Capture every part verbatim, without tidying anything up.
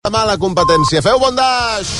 Mala competència. Feu bon daix!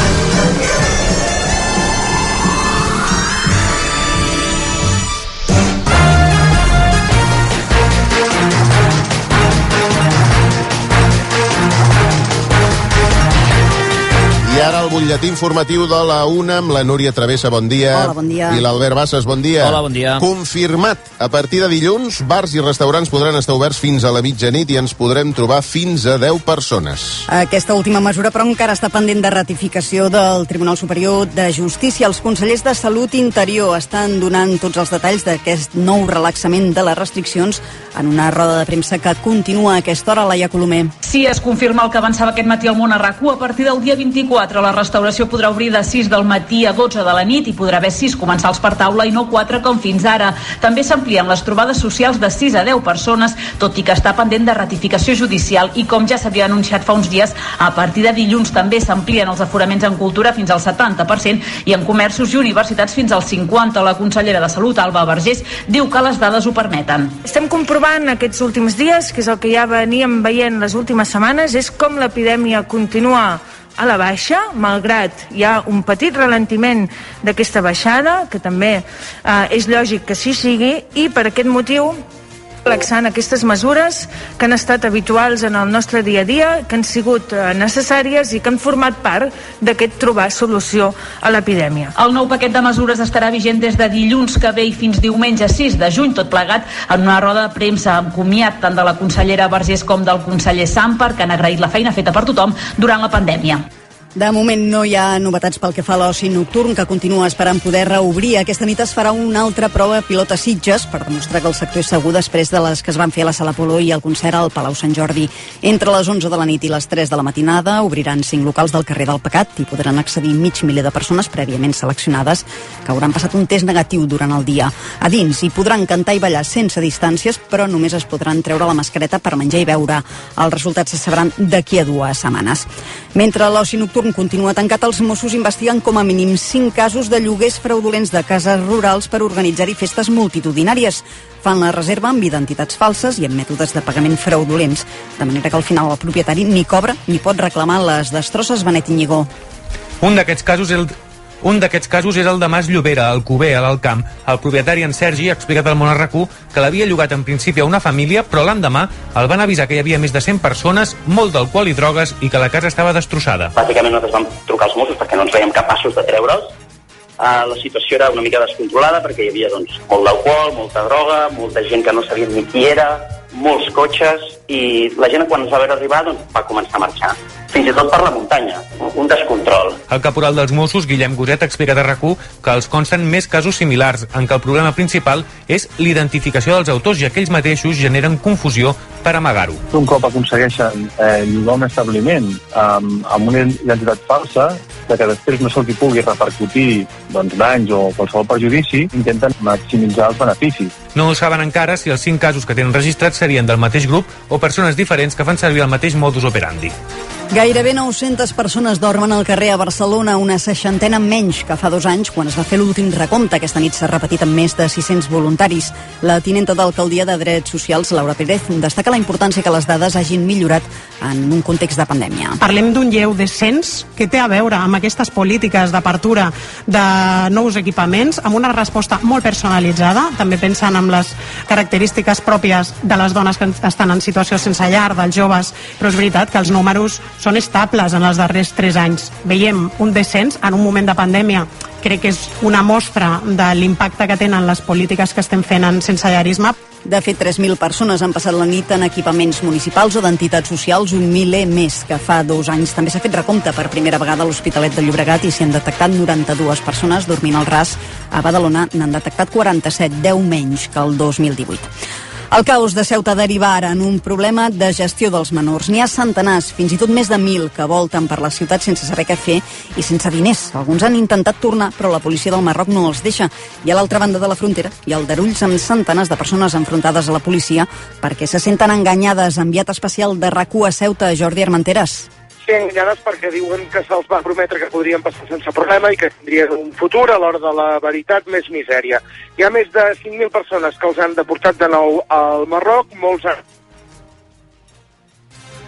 I ara el butlletí informatiu de la una amb la Núria Travessa, bon dia. Hola, bon dia. I l'Albert Bassas, bon dia. Hola, bon dia. Confirmat. A partir de dilluns, bars i restaurants podran estar oberts fins a la mitjanit i ens podrem trobar fins a deu persones. Aquesta última mesura, però, encara està pendent de ratificació del Tribunal Superior de Justícia. Els consellers de Salut i Interior estan donant tots els detalls d'aquest nou relaxament de les restriccions en una roda de premsa que continua a aquesta hora. Laia Colomer. Sí, es confirma el que avançava aquest matí al món a RAC u. A partir del dia vint-i-quatre la restauració podrà obrir de sis del matí a dotze de la nit i podrà haver sis comensals per taula i no quatre com fins ara. També s'amplien les trobades socials de sis a deu persones, tot i que està pendent de ratificació judicial i, com ja s'havia anunciat fa uns dies, a partir de dilluns també s'amplien els aforaments en cultura fins al setanta per cent i en comerços i universitats fins al cinquanta per cent. La consellera de Salut, Alba Vergés, diu que les dades ho permeten. Estem comprovant aquests últims dies, que és el que ja veníem veient les últimes setmanes, és com l'epidèmia continua a la baixa, malgrat hi ha un petit ralentiment d'aquesta baixada, que també eh, és lògic que sí sigui, i per aquest motiu relaxant aquestes mesures que han estat habituals en el nostre dia a dia, que han sigut eh, necessàries i que han format part d'aquest trobar solució a l'epidèmia. El nou paquet de mesures estarà vigent des de dilluns que ve i fins diumenge sis de juny, tot plegat en una roda de premsa amb comiat tant de la consellera Vergés com del conseller Sàmper, que han agraït la feina feta per tothom durant la pandèmia. De moment no hi ha novetats pel que fa a l'oci nocturn, que continua esperant poder reobrir. Aquesta nit es farà una altra prova pilot a Sitges per demostrar que el sector és segur després de les que es van fer a la Sala Apol·lo i el concert al Palau Sant Jordi. Entre les onze de la nit i les tres de la matinada obriran cinc locals del carrer del Pecat i podran accedir mig miler de persones prèviament seleccionades que hauran passat un test negatiu durant el dia. A dins hi podran cantar i ballar sense distàncies, però només es podran treure la mascareta per menjar i beure. Els resultats se sabran d'aquí a dues setmanes. Mentre l'oci nocturn continua tancat, els Mossos investiguen com a mínim cinc casos de lloguers fraudulents de cases rurals per organitzar-hi festes multitudinàries. Fan la reserva amb identitats falses i amb mètodes de pagament fraudulents, de manera que al final el propietari ni cobra ni pot reclamar les destrosses. Benet Iñigó. Un d'aquests casos és el Un d'aquests casos és el de Mas Llobera, al Cuber, a l'Alt Camp. El propietari, en Sergi, ha explicat al Món a RAC u que l'havia llogat en principi a una família, però l'endemà el van avisar que hi havia més de cent persones, molt d'alcohol i drogues, i que la casa estava destrossada. Bàsicament nosaltres vam trucar als Mossos perquè no ens veiem capaços de treure'ls. Uh, la situació era una mica descontrolada perquè hi havia doncs, molt d'alcohol, molta droga, molta gent que no sabia ni qui era, molts cotxes, i la gent quan ens va veure arribar doncs, va començar a marxar. Fins i tot per la muntanya, un descontrol. El caporal dels Mossos, Guillem Goset, ha explicat a RAC u que els consten més casos similars, en què el problema principal és l'identificació dels autors i aquells mateixos generen confusió per amagar-ho. Un cop aconsegueixen eh, llogar un establiment amb, amb una identitat falsa, de que després no se'ls pugui repercutir doncs, danys o qualsevol perjudici, intenten maximitzar els beneficis. No saben encara si els cinc casos que tenen registrats serien del mateix grup o persones diferents que fan servir el mateix modus operandi. Gairebé nou-centes persones dormen al carrer a Barcelona, una seixantena menys que fa dos anys, quan es va fer l'últim recompte. Aquesta nit s'ha repetit amb més de sis-cents voluntaris. La tinenta d'Alcaldia de Drets Socials, Laura Pérez, destaca la importància que les dades hagin millorat en un context de pandèmia. Parlem d'un lleu descens que té a veure amb aquestes polítiques d'apertura de nous equipaments, amb una resposta molt personalitzada, també pensant en les característiques pròpies de les dones que estan en situació sense llar, dels joves, però és veritat que els números són estables en els darrers tres anys. Veiem un descens en un moment de pandèmia. Crec que és una mostra de l'impacte que tenen les polítiques que estem fent en sensellarisme. De fet, tres mil persones han passat la nit en equipaments municipals o d'entitats socials, un miler més que fa dos anys. També s'ha fet recompte per primera vegada a l'Hospitalet de Llobregat i s'hi han detectat noranta-dues persones dormint al ras. A Badalona n'han detectat quaranta-set, deu menys que el dos mil divuit. El caos de Ceuta deriva ara en un problema de gestió dels menors. N'hi ha centenars, fins i tot més de mil, que volten per la ciutat sense saber què fer i sense diners. Alguns han intentat tornar, però la policia del Marroc no els deixa. I a l'altra banda de la frontera hi ha aldarulls amb centenars de persones enfrontades a la policia perquè se senten enganyades. Enviat especial de RAC u a Ceuta, Jordi Armenteres. Sí, enganyades perquè diuen que se'ls va prometre que podrien passar sense problema i que tindrien un futur. A l'hora de la veritat, més misèria. Hi ha més de cinc mil persones que els han deportat de nou al Marroc, molts han...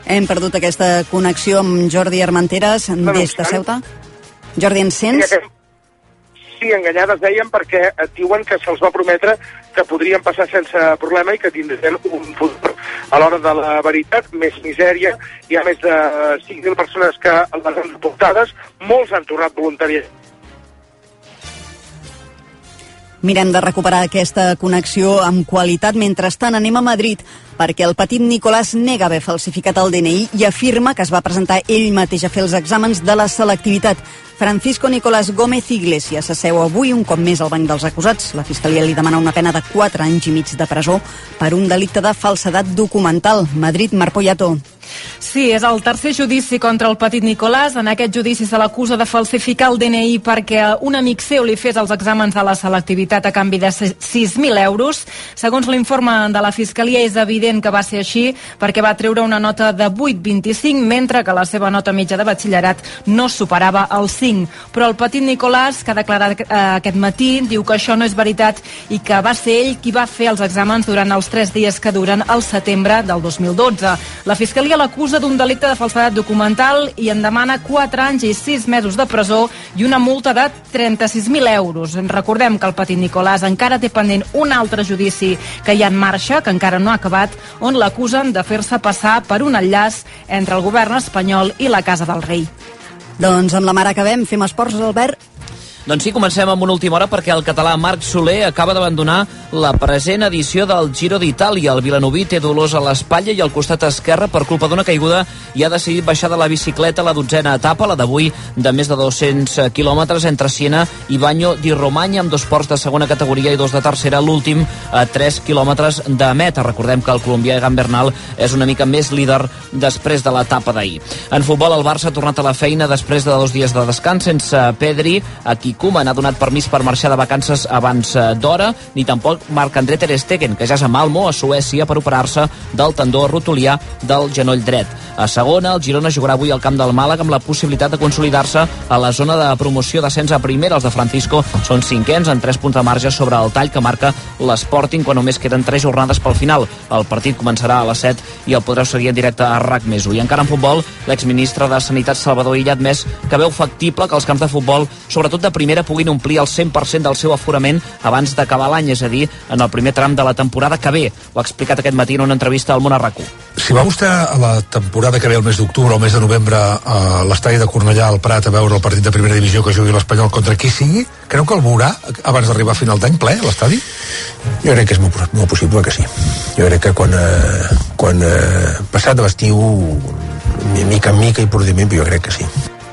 Hem perdut aquesta connexió amb Jordi Armenteres des de Ceuta. Jordi, ens sents? Sí, enganyades deien perquè et diuen que se'ls va prometre que podrien passar sense problema i que tindrien un futur. A l'hora de la veritat, més misèria. Hi ha més de cinc mil persones que les han deportades, molts han tornat voluntàriament. Mirem de recuperar aquesta connexió amb qualitat. Mentrestant, anem a Madrid, perquè el petit Nicolàs nega haver falsificat el D N I i afirma que es va presentar ell mateix a fer els exàmens de la selectivitat. Francisco Nicolás Gómez Iglesias s'asseu avui un cop més al banc dels acusats. La Fiscalia li demana una pena de quatre anys i mig de presó per un delicte de falsedat documental. Madrid, Mar Poyato. Sí, és el tercer judici contra el petit Nicolàs. En aquest judici se l'acusa de falsificar el D N I perquè un amic seu li fes els exàmens de la selectivitat a canvi de sis mil euros. Segons l'informe de la Fiscalia, és evident que va ser així perquè va treure una nota de vuit coma vint-i-cinc, mentre que la seva nota mitja de batxillerat no superava el cinc. Però el petit Nicolàs, que ha declarat eh, aquest matí, diu que això no és veritat i que va ser ell qui va fer els exàmens durant els tres dies que duren al setembre del dos mil dotze. La Fiscalia l'acusa d'un delicte de falsedat documental i en demana quatre anys i sis mesos de presó i una multa de trenta-sis mil euros. Recordem que el petit Nicolàs encara té pendent un altre judici que hi ha en marxa, que encara no ha acabat, on l'acusen de fer-se passar per un enllaç entre el govern espanyol i la Casa del Rei. Doncs amb la Mar acabem. Fem esports, Albert? Doncs sí, comencem amb una última hora perquè el català Marc Soler acaba d'abandonar la present edició del Giro d'Itàlia. El vilanoví té dolors a l'espatlla i al costat esquerre per culpa d'una caiguda i ha decidit baixar de la bicicleta a la dotzena etapa, la d'avui de més de dos-cents quilòmetres entre Siena i Bagno di Romagna, amb dos ports de segona categoria i dos de tercera, l'últim a tres quilòmetres de meta. Recordem que el colombià Egan Bernal és una mica més líder després de l'etapa d'ahir. En futbol, el Barça ha tornat a la feina després de dos dies de descans sense Pedri, a qui Koeman ha donat permís per marxar de vacances abans d'hora, ni tampoc Marc-André ter Stegen, que ja és a Malmo, a Suècia, per operar-se del tendó rotulià del genoll dret. A segona, el Girona jugarà avui al camp del Màlaga amb la possibilitat de consolidar-se a la zona de promoció d'ascens a primera. Els de Francisco són cinquens en tres punts de marge sobre el tall que marca l'Sporting quan només queden tres jornades pel final. El partit començarà a les set i el podreu seguir en directe a RAC més u. I encara en futbol, l'exministre de Sanitat Salvador Illa ha admès que veu factible que els camps de futbol, sobretot de primera, puguin omplir el cent per cent del seu aforament abans d'acabar l'any, és a dir, en el primer tram de la temporada que ve. Ho ha explicat aquest matí en una entrevista al Món a RAC u. Si va vostè a la temporada que ve, el mes d'octubre o el mes de novembre, a l'estadi de Cornellà al Prat a veure el partit de primera divisió que jugui l'Espanyol contra qui sigui, creu que el veurà abans d'arribar a final d'any ple a l'estadi? Jo crec que és molt, molt possible que sí. Jo crec que quan, eh, quan eh, passat l'estiu, mica en mica i prudiment, jo crec que sí.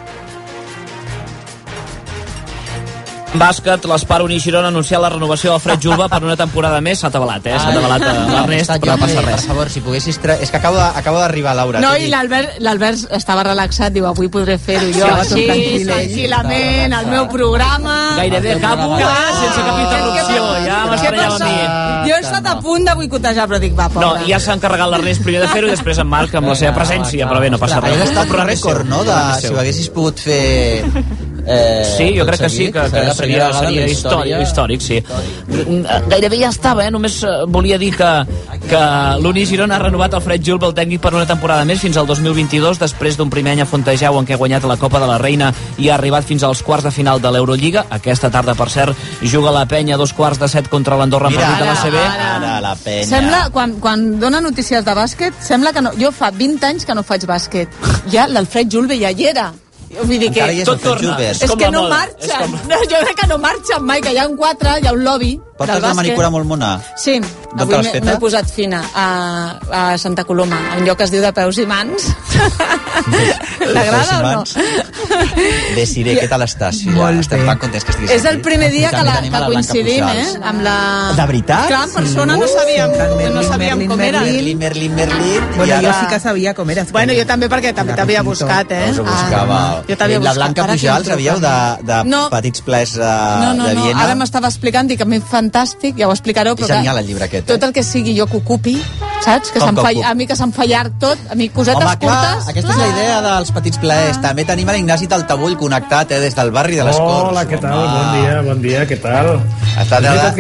Bàsquet, l'Espar Uni Girona ha anunciat la renovació del Fred Julba per una temporada més. S'ha atabalat, eh? S'ha atabalat l'Ernest, però no passa res. Per favor, si poguessis... Tra... És que acabo de, acabo d'arribar, Laura. No, i l'Albert estava relaxat, diu, avui podré fer-ho jo, sí, sí, tranquil·lament, al meu programa... Gairebé acabo, eh? Sense cap interrupció, ja m'esperava a mi. Jo he estat a punt de boicotejar, però dic, va, pobre. No, ja s'ha encarregat l'Ernest primer de fer-ho i després en Marc amb la seva presència, però bé, no passa res. Has estat un rècord, no?, de si ho haguessis pogut fer... Eh, sí, jo crec que sí, que, que seria, seria històric, històric, sí. Gairebé ja estava, eh? Només volia dir que, que l'Uni Girona ha renovat el Fred Julba, el tècnic, per una temporada més fins al dos mil vint-i-dos, després d'un primer any a Fontejau en què ha guanyat la Copa de la Reina i ha arribat fins als quarts de final de l'Eurolliga. Aquesta tarda, per cert, juga la Penya a dos quarts de set contra l'Andorra en partit de l'A C B. Ara, la Penya. Sembla, quan, quan dona notícies de bàsquet, sembla que no... Jo fa vint anys que no faig bàsquet. Ja l'Alfred Julba ja hi era. Vull dir que tot torna. És, és que no marxen. No, jo crec que no marxen mai, que hi ha un quatre, hi ha un lobby. Portes la manicura molt mona? Sí, avui m'he posat fina a, a Santa Coloma, a un lloc que es diu de peus i mans. T'agrada o no? Bé, Siré, què tal estàs? Sí, ja, estem tan contents que estiguis aquí. És el primer dia que, la, que coincidim, eh? Amb la... De veritat? Clar, en persona no sabíem, no sabíem com era. Merlin, Merlin, Merlin... Bueno, jo sí que sabia com eres. Bueno, jo també, perquè també t'havia buscat, eh? Us ho buscava. Jo t'havia buscat. La Blanca Pujal, sabíeu de, de no. petits plers de, no, no, de Viena? No, ara m'estava explicant, dic que m'he fantàstic, ja ho explicareu, però és genial el llibre aquest, tot el que sigui jo que ocupi, saps? Que se'm fa, a mi que se'm fa llarg tot, a mi cosetes Home, clar, curtes... Aquesta és la idea dels petits plaers. També tenim l'Ignasi Taltabull connectat, eh, des del barri de les Corts. Hola, què tal? Home. Bon dia, bon dia, què tal? Està de... que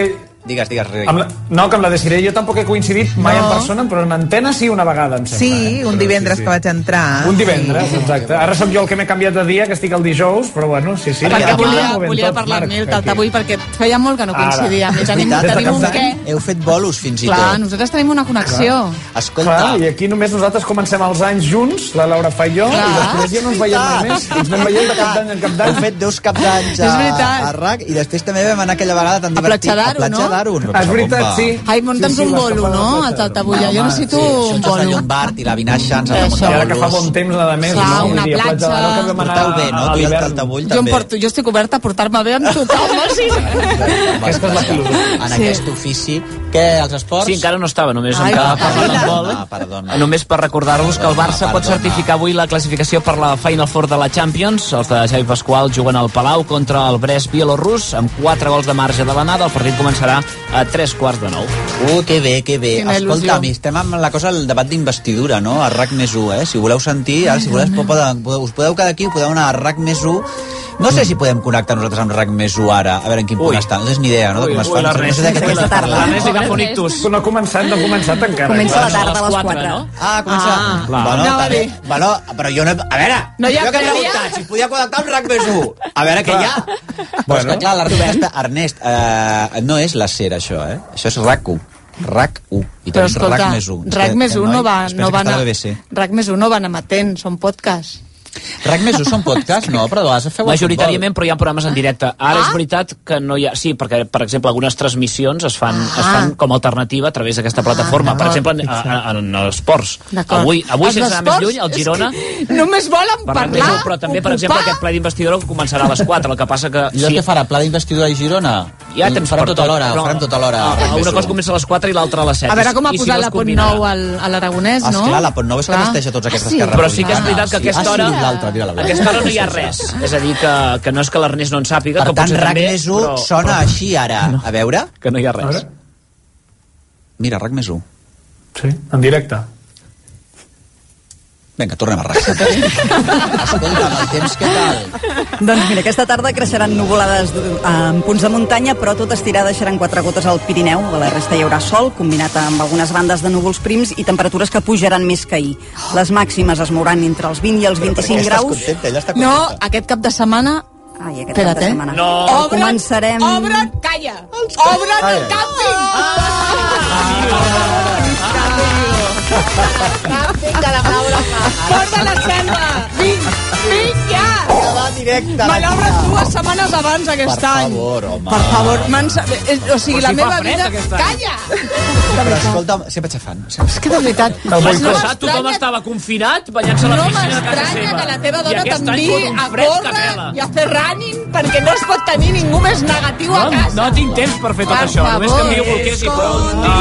Digues, digues, Riqui. Amb la... No, que amb la Desiree jo tampoc he coincidit mai No. en persona, però en antena sí una vegada, em sembla. Sí, un divendres que vaig entrar. Un divendres, exacte. Ara sóc jo el que m'he canviat de dia, que estic el dijous, però bueno, sí, sí. Perquè aquí volia, ho movem volia tot, parlar Marc, amb el aquí. Calta avui, perquè feia molt que no coincidíem. I tenim, veritat, tenim un què. Heu fet bolos fins i tot. Clar, nosaltres tenim una connexió. Escolta. Clar, i aquí només nosaltres comencem els anys junts, la Laura fa i jo, Clar. i després ja no ens veiem mai més. Ens anem veient de cap d'any en cap d'any. Heu fet dos cap d'anys a, És veritat. a R A C i després també vam anar aquella vegada tan A divertit. Platja d'Aro, no? d'Aro. És veritat, sí. Ai, munta'ns un bolo, no? Al Taltabulla. Jo necessito un Xots de bolo. Llombard i la Vinaixa ens han de Això. muntar I ara que fa bolos. bon temps, nada més, Clar, no? una Vull dir, a platja. d'Aro que vam anar Porteu bé, no? a Tu i el l'hivern. Taltabull Jo, em també. porto, jo estic oberta a portar-me bé amb tothom, sí. Aquesta és la filosofia. En Sí. aquest ofici. Què, els esports? Sí, encara no estava, només Ai, em quedava perdona. parlant del vol. Ah, perdona. Només per recordar-vos que el Barça Perdona. pot certificar avui la classificació per la Final Four de la Champions. Els de Xavi Pasqual juguen al Palau contra el Brest bielorrus amb quatre gols de marge de l'anada. El partit començarà a tres quarts de nou. Uh, que bé, que bé. Quina Escolta, il·lusió. estem amb la cosa del debat d'investidura, no? A R A C més u, eh? Si voleu sentir, ara, si voleu, podeu, us podeu quedar aquí, podeu anar a R A C més u. No sé si podem connectar nosaltres amb R A C més u ara, a veure en quin punt Ui. està. No tens ni idea, no? De com es fa. Ui, No sé l'Ernest, de què ui, estàs parlant. l'Ernest agafa un ictus. No ha començat, no ha començat encara. Comença la clar. tarda a les quatre. no? Ah, comença... Ah, bueno, anava a també, dir. bueno, però jo no... A veure, No hi ha jo que he prèvia? preguntat si es podia connectar amb R A C més u. A veure què hi ha. Però és que, clar, l'Ernest, Ernest eh, no és la SER, això, eh? Això és R A C u. R A C u. I Però tenim escolta, R A C més u. R A C més u no va, no va anar... B B C. R A C més u no van amatent, són podcast. R A C més u són podcast? No, però de vegades feu el Majoritàriament, però hi ha programes en directe. Ara Ah? és veritat que no hi ha... Sí, perquè, per exemple, algunes transmissions es fan, Ah. es fan com a alternativa a través d'aquesta plataforma. Per exemple, en, en, en esports. D'acord. Avui, avui Els sense anar més esports, lluny, el és Girona... que Només volen Parlant parlar, més, però també, per exemple, aquest ple d'investidura començarà a les quatre. El que passa que... I el que farà? Pla d'investidura i Girona? Ja temps farem per tota tot, l'hora, però- ho farem tota l'hora. Ah, Una cosa comença a les quatre i l'altra a les set. A veure com ha I si posat no la es Pont combinarà. Nou al, a l'Aragonès, no? Esclar, la Pont Nou és que Clar. vesteix a tots aquestes Ah, sí? carreres. Però sí que és veritat que a aquesta Ah, hora... sí, l'altra, mira-la. A aquesta hora no hi ha res. És a dir, que, que no és que l'Ernest no en sàpiga, Per que tant, potser R A C també... més u però- sona però- així ara. A veure? Que no hi ha res. Mira, R A C més u. Sí, en directe. Vinga, tornem a R A C. Escolta, amb el temps què tal? Doncs mira, aquesta tarda creixeran nuvolades en punts de muntanya, però tot estirar deixaran quatre gotes al Pirineu. A la resta hi haurà sol, combinat amb algunes bandes de núvols prims i temperatures que pujaran més que ahir. Les màximes es mouran entre els vint i els vint-i-cinc Estàs graus. contenta, ella està No, contenta. aquest cap de setmana... Ai, aquest Espera't, cap de eh? setmana. No. Però començarem... Obren, calla! Obren el càmping! Càmping de la Laura Mas. Port de la Selva! Vinc, vinc ja! Que va directe. Me l'obren dues setmanes abans aquest Per any. favor, home. Per favor, m'han sa- eh, o sigui, Però la si fa meva fred, vida... aquest any. Calla! Però escolta, sempre xafant. Sempre... És que de veritat... L'any no passat tothom m'estranya- estava confinat, banyant-se a la No piscina de casa m'estranya seva. que la teva I dona aquest any t'enviï fot un a fred que córrer pela. i a fer running perquè no es pot tenir ningú més negatiu a No, casa. no tinc temps per fer tot Per això. Només que favor. enviu bolquers i prou.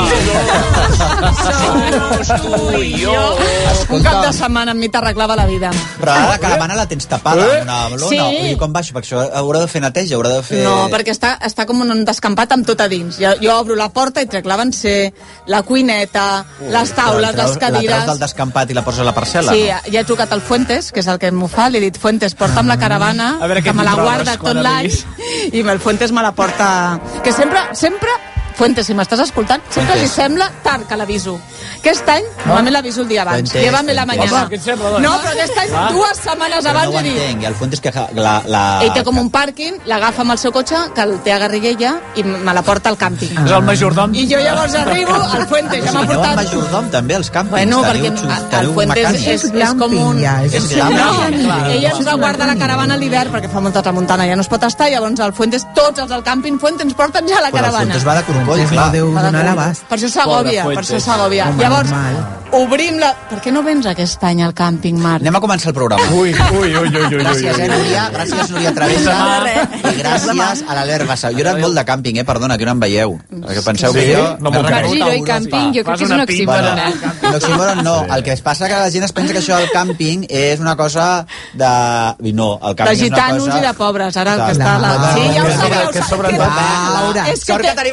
Tu i jo. Un cap de setmana amb mi t'arreglava la vida. Però ara la caravana la tens tapada amb una lona. Sí. Vull dir, com va això? Perquè això haurà de fer neteja, haurà de fer... No, perquè està, està com un descampat amb tot a dins. Jo, jo obro la porta i trec l'avancer, la cuineta, les taules, Però la les treus- La cadires... treus del descampat i la poses a la parcel·la? Sí, ja he trucat al Fuentes, que és el que m'ho fa, li he dit, Fuentes, porta'm la caravana, A veure què que me la t'hi trobes guarda quan tot l'any, arribis. i el Fuentes me la porta... Que sempre, sempre, Fuentes, si m'estàs escoltant, sempre li Fuentes. sembla tard que l'aviso. Aquest any, normalment l'aviso el dia abans. Fuentes, Llévame la Fuentes. mañana. Home, què et sembla, doncs? No, però aquest any, Ah. dues setmanes Però no abans, ho he dit... entenc. I el Fuentes que la... la... Ell té com un pàrquing, l'agafa amb el seu cotxe, que el té a Garriguella, i me la porta al càmping. És el majordom. I jo llavors arribo, el Fuentes ja m'ha Aneu amb portat... majordom, també, als càmpings. Bueno, perquè Teniu xus- el teniu Fuentes mecànics. és, és com un... ja, és És un glamping. No, Clar. ella ens va guardar la caravana a l'hivern perquè fa molta tramuntana, ja no es pot estar, llavors el Fuentes, tots els del càmping Fuentes ens porten ja a la Però el caravana. Fuentes va de corcoll, Fuentes clar. no deu Va de donar cul. l'abast. Per això s'agòbia, Pobre per això Fuentes. s'agòbia. Home, Llavors, normal. obrim la... Per què no vens aquest any al càmping, Marc? Anem a començar el programa. Ui, ui, ui, ui, ui, Gràcies, eh, ui. Núria. Gràcies, Núria Travessa. I gràcies a l'Albert Bassa. Jo he anat molt de càmping, eh? Perdona, que no em veieu. Perquè penseu Sí? que jo... No m'ho me crec. recordo Giro i Europa. càmping, jo crec Fas que és una un oxímoron, eh? Bueno, l'oxímoron no. El que es passa que la gent es pensa que això del càmping és una cosa de... No, el De càmping és una gitanos cosa... i de pobres, ara el que Clar. està... La... Clar. Sí, ja ho Que sobre- sabeu. que sap- sobretot- que- Va, Laura. És que Sort que té... tenim a la Desiree.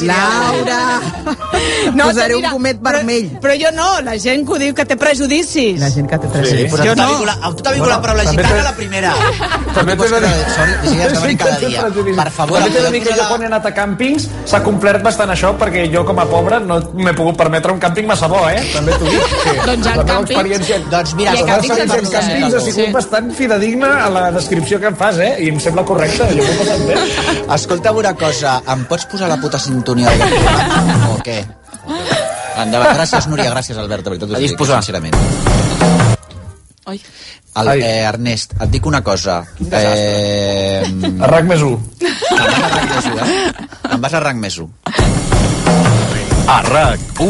Laura! No, Posaré mira, un gomet però, vermell. però jo no, la gent que ho diu que té prejudicis. La gent que té tres. Sí, però Jo tu t'ha no. vingut la- a tu t'ha vingut la paraula gitana a la primera. També t'he de dir... Sort, si has de venir cada dia. Per favor, també t'he de dir que posar jo la- quan he anat a càmpings s'ha complert bastant això, perquè jo com a pobre no m'he pogut permetre un càmping massa bo, eh? També t'ho dic. Sí. Doncs hi ha la meva càmpings- experiència... Doncs mira, la hi ha meva càmpings experiència en que parlen càmpings de ha sigut Sí. bastant fidedigna a la descripció que em fas, eh? I em sembla correcta, jo m'ho he passat bé. Escolta una cosa, em pots posar la puta sintonia d'aquest programa o què? Endavant. Gràcies, Núria, gràcies, Albert, de veritat. A disposar. Sincerament. Ai. El, eh, Ernest, et dic una cosa. Eh, A RAC més u. Te'n vas a RAC més u, eh? Te'n vas a RAC més u. A RAC u.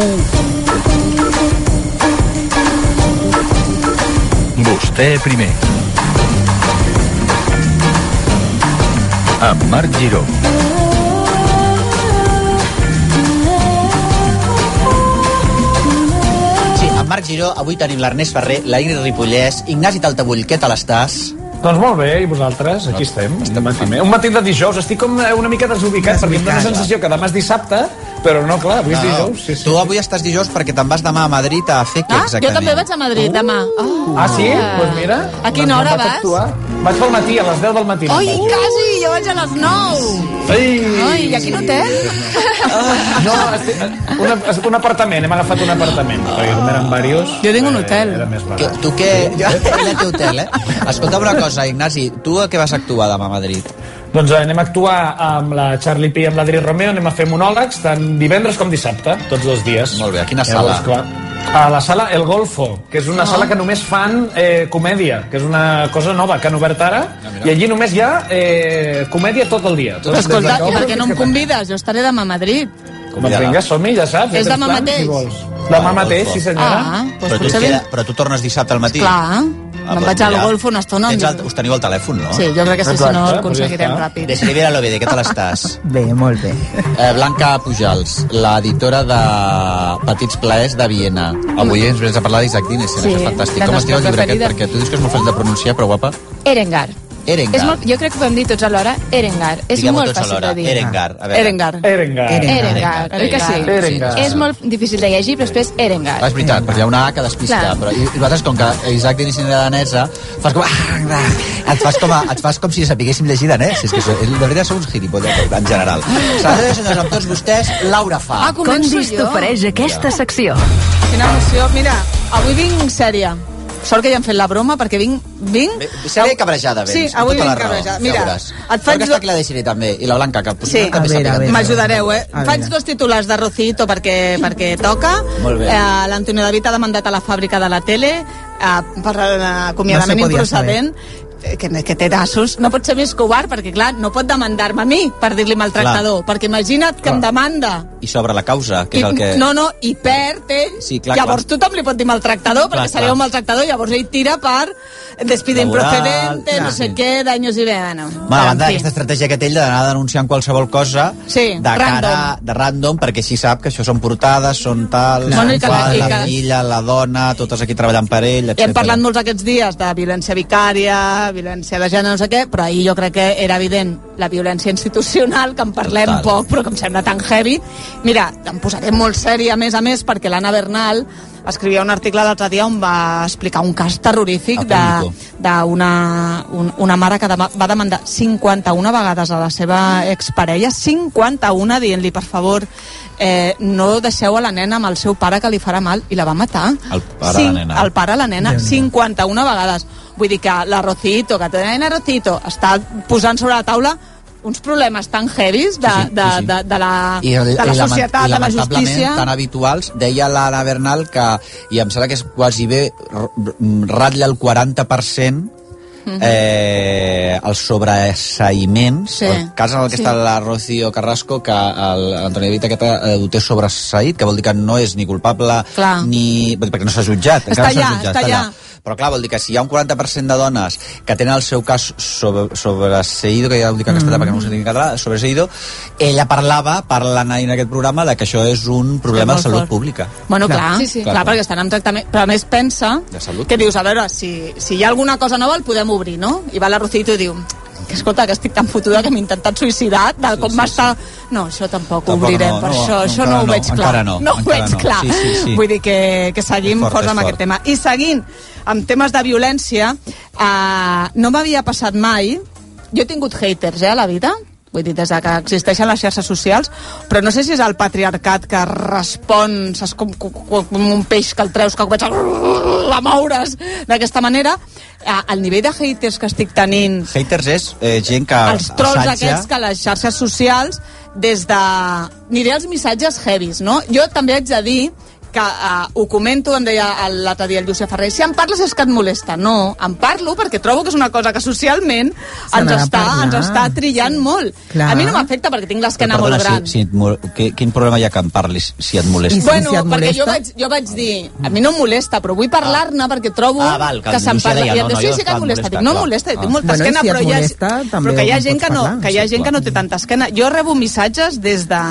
Vostè primer. Amb Marc Giró. Sí, amb Marc Giró, avui tenim l'Ernest Ferrer, la Ingrid Ripollès, Ignasi Taltabull, què tal estàs? Doncs molt bé, i vosaltres? Aquí estem. estem un, matí, un matí de dijous. Estic com una mica desubicat, perquè em dóna la sensació que demà és dissabte, però no, clar, avui és No, dijous. Sí, sí. Tu avui estàs dijous perquè te'n vas demà a Madrid a fer què Ah, exactament? jo també vaig a Madrid demà. Oh. Ah, sí? Doncs pues mira. A quina doncs hora vaig vas? Actuar. Vaig pel matí, a les deu del matí. Ai, quasi, jo vaig a les nou. Ai! Ai, i a quin hotel? No, estic- un, un apartament, hem agafat un apartament, perquè com eren diversos... Jo tinc un hotel. Era més Que, barat. tu què... Ella té hotel, eh? Escolta'm una cosa, Ignasi, tu a què vas actuar demà a Madrid? Doncs eh, anem a actuar amb la Charlie Pi i amb l'Adri Romeo, anem a fer monòlegs tant divendres com dissabte, tots dos dies. Molt bé, a quina Llavors, sala? clar, a la sala El Golfo, que és una Oh. sala que només fan eh, comèdia, que és una cosa nova que han obert ara, i allí només hi ha eh, comèdia tot el dia. Tot, Escolta, des de i per Golfo què no fins em que convides? Jo estaré demà a Madrid. Doncs vinga, som-hi, ja saps. ja És tens demà plans, mateix? si vols. Demà mateix, sí senyora. Ah, doncs Però tu, potser... queda, però tu tornes dissabte al matí? Clar, Ah, me'n doncs vaig al mira, golf una estona. Tens el, us teniu el telèfon, no? Sí, jo crec que sí, si no Exacte, el aconseguirem doncs ja està. ràpid. De Silvia Lovede, què tal estàs? Bé, molt bé. Eh, Blanca Pujals, l'editora de Petits Plaers de Viena. Avui ens vens a parlar d'Isaac Dinesen, Sí, això és fantàstic. la Com es diu el nostra llibre aquest? preferida. Perquè tu dius que és molt fàcil de pronunciar, però guapa. Erengar. Erengar. És molt, jo crec que ho vam dir tots alhora. Erengar. És Diguem-ho molt tots fàcil alhora. de dir. Erengar. A veure. Erengar. Erengar. Erengar. Oi que sí? Erengar. És molt difícil de llegir, però després Erengar. Ah, és veritat, perquè hi ha una A que despista. Clar. Però, i, I vosaltres, com que Isaac Dinesen era danesa, fas com... Et fas com, a, et fas com si sapiguéssim llegir danès. És que so- de veritat sou uns gilipolles, en general. Senyores i senyors, amb tots vostès, Laura Fa. Ah, començo Condis jo. t'ofereix aquesta secció. Quina emoció. Mira, avui vinc sèria. Sort que ja han fet la broma, perquè vinc... vinc... Seré cabrejada, vens. Sí, amb avui tota la vinc raó, cabrejada. ja Mira, veuràs. et Però faig... que està aquí la Desiree també, i la Blanca, que potser Sí, també sàpiguen més. m'ajudareu, eh? A Faig veure. dos titulars de Rocito perquè, perquè toca. Molt bé. Eh, L'Antonio David ha demandat a la fàbrica de la tele eh, per l'acomiadament No se podia improcedent. Eh, Que, que té nassos. No pot ser més covard, perquè, clar, no pot demandar-me a mi per dir-li maltractador. Perquè imagina't que em demanda I sobre la causa, que i, és el que... no, no, i perd ell. Sí, clar, llavors clar. tothom li pot dir maltractador, Clar, perquè seria clar. un maltractador, llavors ell tira per despido Laboral, improcedente, clar. no sé què, daños i bé. Bueno, Bueno, a en banda fi. d'aquesta estratègia que té ell d'anar denunciant qualsevol cosa Sí, de cara random. de random, perquè així sap que això són portades, són tals, Bueno, i són que- quals, i la que- filla, la dona, totes aquí treballant per ell, I hem etcètera. parlat molts aquests dies de violència vicària, violència de gènere, no sé què, però ahir jo crec que era evident la violència institucional, que en parlem Total. poc, però que em sembla tan heavy. Mira, em posaré molt sèria, a més a més, perquè l'Anna Bernal escrivia un article l'altre dia on va explicar un cas terrorífic de- Apúnico. d'una un, una mare que dema- va demandar cinquanta-una vegades a la seva exparella, cinquanta-una, dient-li, per favor, eh, no deixeu a la nena amb el seu pare que li farà mal, i la va matar. El pare de la nena. El pare de la nena, cinquanta-una vegades. Vull dir que la Rocito, que té la nena Rocito, està posant sobre la taula uns problemes tan heavies de, Sí, sí, de, sí, sí. de, de, la, I, de la i lament- societat, i de la lamentablement justícia. tan habituals. Deia l'Anna Bernal que, i em sembla que és quasi bé, r- ratlla el quaranta per cent eh, els sobreseïments. Sí. El cas en el que Sí. està la Rocío Carrasco, que el- l'Antoni David aquest eh, ho té sobreseït, que vol dir que no és ni culpable Clar. ni... perquè no s'ha jutjat. Està encara no s'ha allà, jutjat, està allà. Però clar, vol dir que si hi ha un quaranta per cent de dones que tenen el seu cas sobre, sobreseïdo, que ja ho dic en castellà Mm. perquè no ho sé dir en català, sobreseïdo, ella parlava, parlant ahir en aquest programa, de que això és un problema molt de salut fort. pública. Bueno, clar, Sí, sí. clar, clar, perquè estan en tractament. Però a més pensa De salut. que dius, a veure, si, si hi ha alguna cosa nova el podem obrir, no? I va la Rocito i diu, que escolta, que estic tan fotuda que m'he intentat suïcidar, de com sí, m'està... Sí, sí. No, això tampoc, tampoc ho obrirem, no, per no, això, no, això no ho veig clar. Encara no, no ho veig no. clar. Sí, sí, sí. Vull dir que, que seguim fort, forts amb fort. aquest tema. I seguint amb temes de violència, eh, no m'havia passat mai, jo he tingut haters, eh, a la vida, vull dir, des que existeixen les xarxes socials, però no sé si és el patriarcat que respon, saps, com, com, com un peix que el treus, que comença a moure's d'aquesta manera. El nivell de haters que estic tenint... Haters és eh, gent que els trolls assaja... aquests que les xarxes socials, des de... Aniré als missatges heavies, no? Jo també haig de dir que uh, ho comento, em deia l'altre dia el Llucia Ferrer, si em parles és que et molesta. No, em parlo perquè trobo que és una cosa que socialment ens està, ens està trillant molt. Clar. A mi no m'afecta perquè tinc l'esquena molt gran. Si, si et mol... que, quin problema hi ha que em parlis si et molesta? Si, bueno, si et perquè jo vaig, jo vaig dir, a mi no em molesta, però vull parlar-ne ah. perquè trobo ah, val, que, que se'm parla. Deia, I em no, diu, sí, sí que et molesta. Dic, no em molesta, ah. tinc molta bueno, esquena, si però, molesta, hi ha, però que hi ha gent que no, que hi ha gent que no té tanta esquena. Jo rebo missatges des de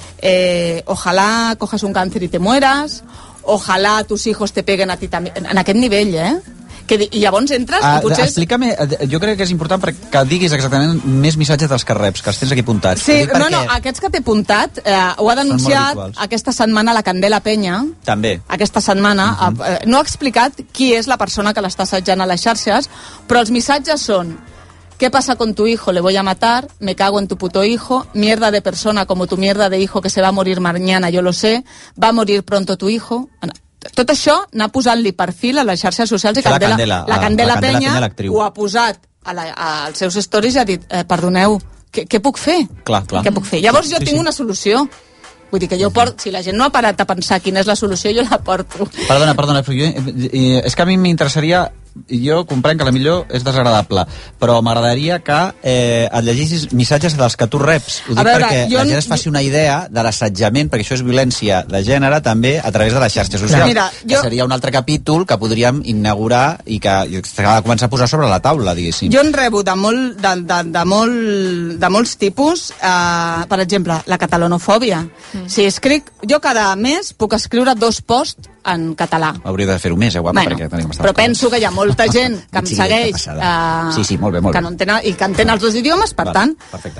eh, ojalà cojas un càncer i te mueras, ojalà tus hijos te peguen a ti també, en aquest nivell, eh? Que, I llavors entres ah, i potser... Explica-me, jo crec que és important que diguis exactament més missatges dels que reps, que els tens aquí apuntats. Sí, no, perquè... no, aquests que t'he apuntat, eh, ho ha denunciat aquesta setmana la Candela Penya. També. Aquesta setmana. Uh -huh. eh, no ha explicat qui és la persona que l'està assetjant a les xarxes, però els missatges són: ¿qué pasa con tu hijo? Le voy a matar, me cago en tu puto hijo, mierda de persona como tu mierda de hijo que se va a morir mañana, yo lo sé, va a morir pronto tu hijo... Tot això anar posant-li perfil a les xarxes socials i Candela, la Candela, la Candela, la Candela Penya, Penya ho ha posat a la, a, als seus stories i ha dit, eh, perdoneu, què, què puc fer? Clar, clar. Què puc fer? Llavors jo sí, tinc sí. una solució. Vull dir que jo porto, si la gent no ha parat a pensar quina és la solució, jo la porto. Perdona, perdona, però jo, eh, és que a mi m'interessaria, jo comprenc que la millor és desagradable, però m'agradaria que eh, et llegissis missatges dels que tu reps. Ho dic veure, perquè jo... la gent es faci una idea de l'assetjament, perquè això és violència de gènere també a través de les xarxes socials. Mira, jo... que seria un altre capítol que podríem inaugurar i que s'ha de començar a posar sobre la taula, diguéssim. Jo en rebo de, molt, de, de, de, molt, de molts tipus, eh, per exemple, la catalanofòbia. Mm. Si escric, jo cada mes puc escriure dos posts en català. Hauria de fer-ho més, eh, guapa, bueno, perquè tenim però penso que hi ha molta gent que em sí, segueix uh, sí, sí, molt bé, molt que bé. no entén, i que entén els dos idiomes, per vale, tant perfecte.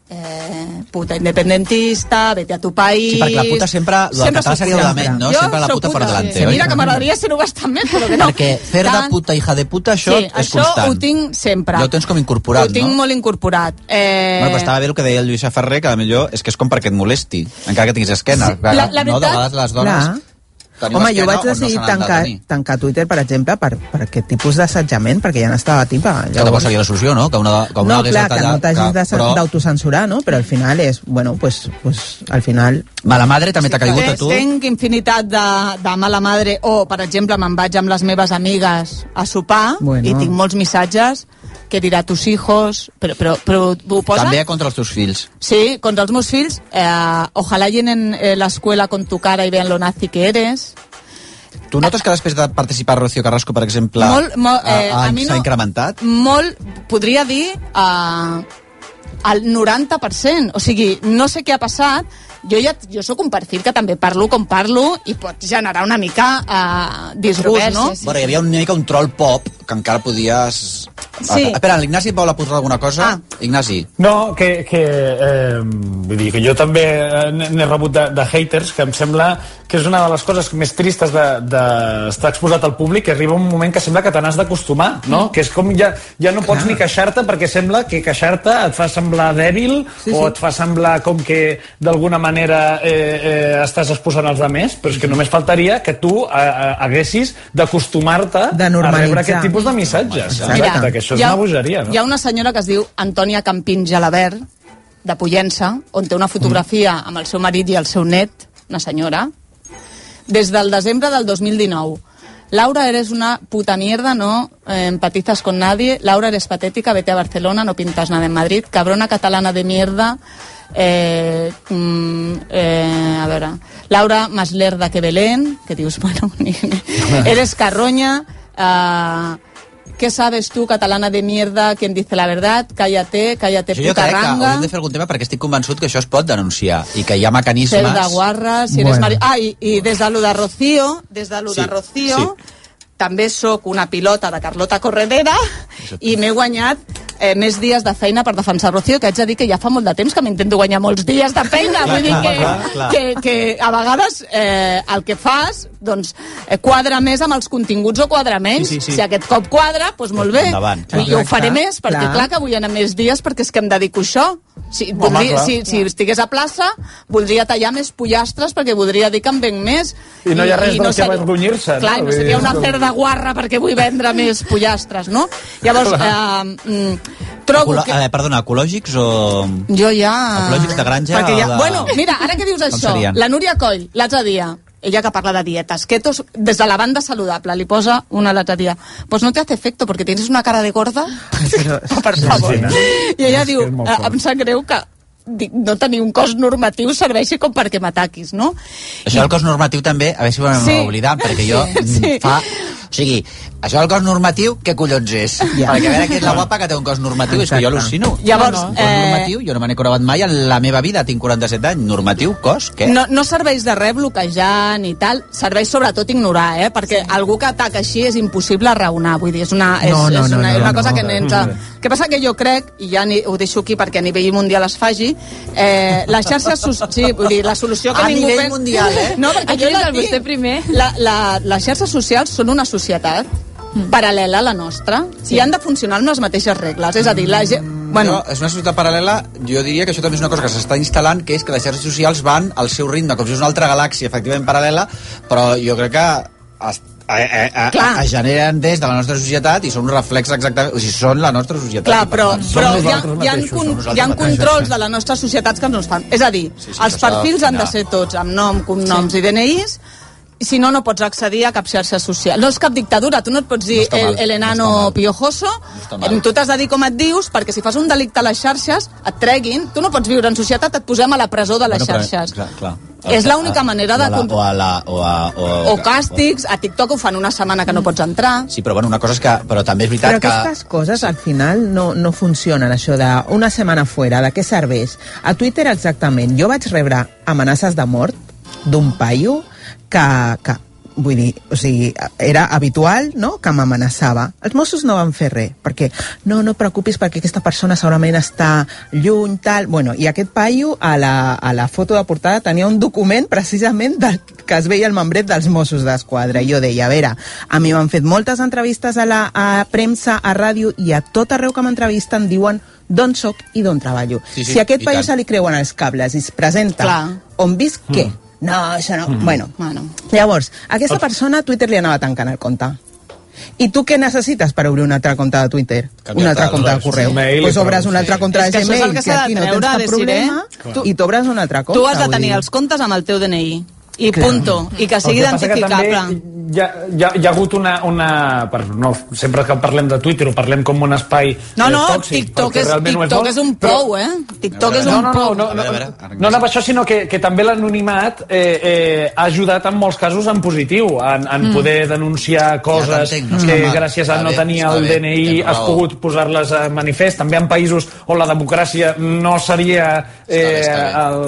Eh, puta independentista, vete a tu país... Sí, perquè la puta sempre, el català seria el lament, no? Jo sempre la puta, puta per delante, sí, mira que m'agradaria ser-ho bastant més, però que no. Perquè fer de puta, hija de puta, això sí, és això constant. Això ho tinc sempre. Ja ho tens com incorporat, ho no? Ho tinc molt incorporat. Eh... Bueno, però estava bé el que deia el Lluïsa Ferrer, que millor és que és com perquè et molesti, encara que tinguis esquena. Sí. La, la no, de vegades les dones... Clar. Home, jo vaig decidir no tancar, tancar Twitter, per exemple, per, per aquest tipus d'assetjament, perquè ja n'estava tipa. Llavors... Que llavors seria la solució, no? Que una, que una no, clar, que no t'hagis però... d'autocensurar, no? Però al final és, bueno, pues, pues al final... Mala madre també sí, t'ha caigut a tu? Tenc infinitat de, de mala madre, o, per exemple, me'n vaig amb les meves amigues a sopar, bueno. I tinc molts missatges que dirà tus hijos, però, però, però ho posa... També contra els teus fills. Sí, contra els meus fills. Eh, ojalá llenen eh, l'escuela con tu cara y vean lo nazi que eres. Tu notes que després de participar Rocío Carrasco, per exemple, molt, molt, eh, s'ha no, incrementat? Molt, podria dir, eh, el noranta per cent. O sigui, no sé què ha passat. Jo ja jo sóc un perfil que també parlo com parlo i pot generar una mica eh, disgust, no? Sí, sí. Bueno, hi havia una mica un troll pop que encara podies... Sí. Ah, espera, l'Ignasi vol apuntar alguna cosa? Ah. Ignasi. No, que, que eh, vull dir que jo també n'he rebut de, de haters, que em sembla que és una de les coses més tristes d'estar de, de exposat al públic, que arriba un moment que sembla que te n'has d'acostumar, no? Mm. Que és com ja, ja no pots Clar. ni queixar-te, perquè sembla que queixar-te et fa semblar dèbil sí, o sí. et fa semblar com que d'alguna manera eh, eh, estàs exposant els altres, però és que només faltaria que tu eh, eh, haguessis d'acostumar-te a rebre aquest tipus de missatges. Exacte, que això és una bogeria, no? Hi ha una senyora que es diu Antònia Campín Gelabert, de Pollença, on té una fotografia mm. amb el seu marit i el seu net, una senyora, des del desembre del dos mil dinou. Laura, eres una puta mierda, no eh, empatizas con nadie. Laura, eres patética, vete a Barcelona, no pintas nada en Madrid. Cabrona catalana de mierda. Eh, mm, eh, a veure, Laura, más lerda que Belén, que dius, bueno, ni, ni. Eres carroña. Eh, ¿Qué sabes tú, catalana de mierda, quien dice la verdad? Cállate, cállate, jo puta ranga. Jo crec que hauríem de fer algun tema perquè estic convençut que això es pot denunciar i que hi ha mecanismes... Ser de guarra, si eres bueno. mari... Ah, i, i des de lo de Rocío, des de lo sí, de Rocío, sí. també sóc una pilota de Carlota Corredera i m'he guanyat eh, més dies de feina per defensar Rocío, que haig de dir que ja fa molt de temps que m'intento guanyar molts dies de feina, vull dir que, que, que a vegades eh, el que fas doncs eh, quadra més amb els continguts o quadra menys. Sí, sí, sí. Si aquest cop quadra, doncs molt bé. Endavant. I jo ho faré més, perquè clar. clar que vull anar més dies perquè és que em dedico a això. Si, Home, voldria, si, si estigués a plaça, voldria tallar més pollastres perquè voldria dir que em venc més. I no hi ha res no del que vergonyir-se. Clar, no, no seria una afer de guarra perquè vull vendre més pollastres, no? Llavors, eh, trobo Ecolo que... Eh, perdona, ecològics o... Jo ja... Ecològics de granja ja... o de... Bueno, mira, ara que dius això, la Núria Coll, l'altre dia, ella que parla de dietas, ketos, des de la banda saludable, li posa una l'altre dia, pues no te hace efecto porque tienes una cara de gorda. Però, per favor. I ella diu, em sap greu que no tenir un cos normatiu serveixi com perquè m'ataquis, no? Això del cos normatiu també, a veure si ho hem sí. oblidat, perquè jo sí. fa... O sigui, això del cos normatiu, què collons és? Yeah. Perquè a veure qui és la guapa que té un cos normatiu, és que jo al·lucino. Llavors, no, no. Cos eh... normatiu, jo no me n'he conegut mai en la meva vida, tinc quaranta-set anys. Normatiu, cos, què? No, no serveix de res bloquejant i tal, serveix sobretot ignorar, eh? Perquè sí. algú que ataca així és impossible raonar, vull dir, és una, és, no, no, és una, no, no, una cosa no, que no, entra... No, no. Què passa que jo crec, i ja ni, ho deixo aquí perquè a nivell mundial es faci, eh, les xarxes... Sí, vull dir, la solució que a ningú... A nivell mundial, eh? No, perquè aquí jo no el vostè primer. La, la, les xarxes socials són una societat mm. paral·lela a la nostra sí. i han de funcionar amb les mateixes regles. És a dir, la gent... Bueno. No, és una societat paral·lela, jo diria que això també és una cosa que s'està instal·lant, que és que les xarxes socials van al seu ritme, com si és una altra galàxia, efectivament paral·lela, però jo crec que es, a, a, a, es generen des de la nostra societat i són un reflex exactament, o sigui, són la nostra societat. Clar, però, però hi ha, hi ha, con, hi ha controls de la nostra societat que ens fan. És a dir, sí, sí, els perfils han de ser tots amb nom, cognoms sí. i D N Is, si no, no pots accedir a cap xarxa social. No és cap dictadura, tu no et pots dir no el, el enano no piojoso, no tu t'has de dir com et dius, perquè si fas un delicte a les xarxes, et treguin, tu no pots viure en societat, et posem a la presó de les bueno, xarxes. Però, clar, clar. És l'única manera de... O a la... O, a, o, o càstigs, a TikTok ho fan una setmana que no pots entrar. Sí, però bueno, una cosa és que... Però també és veritat però que... Però aquestes coses al final no, no funcionen, això de una setmana fora, de què serveix? A Twitter exactament, jo vaig rebre amenaces de mort d'un paio que... que vull dir, o sigui, era habitual, no?, que m'amenaçava. Els Mossos no van fer res, perquè no, no et preocupis perquè aquesta persona segurament està lluny, tal... Bueno, i aquest paio, a la, a la foto de portada, tenia un document precisament del que es veia el membret dels Mossos d'Esquadra. I jo deia, a veure, a mi m'han fet moltes entrevistes a la a premsa, a ràdio, i a tot arreu que m'entrevisten diuen d'on soc i d'on treballo. Sí, sí, si a aquest paio se li creuen els cables i es presenta Clar. on visc, mm. què? No, això no. Mm. Bueno, bueno, llavors, aquesta persona a Twitter li anava tancant el compte. I tu què necessites per obrir un altre compte de Twitter? Un altre compte de correu? Doncs pues obres un altre compte de Gmail, que, que aquí no tens cap problema, i t'obres un altre compte. Tu has de tenir els comptes amb el teu D N I. I punto. I que sigui identificable. Hi ha, hi, ha, hi ha hagut una... una per, no, sempre que parlem de Twitter ho parlem com un espai no, no, eh, tòxic. TikTok, és, TikTok és un pou, eh? TikTok és un no, no, pou. No, no, no, no, no, no, això, sinó que, que també l'anonimat eh, eh, ha ajudat en molts casos en positiu, en, en mm. poder denunciar coses ja no que gràcies a no tenir el D N I has pogut posar-les a manifest. També en països on la democràcia no seria... Eh, el,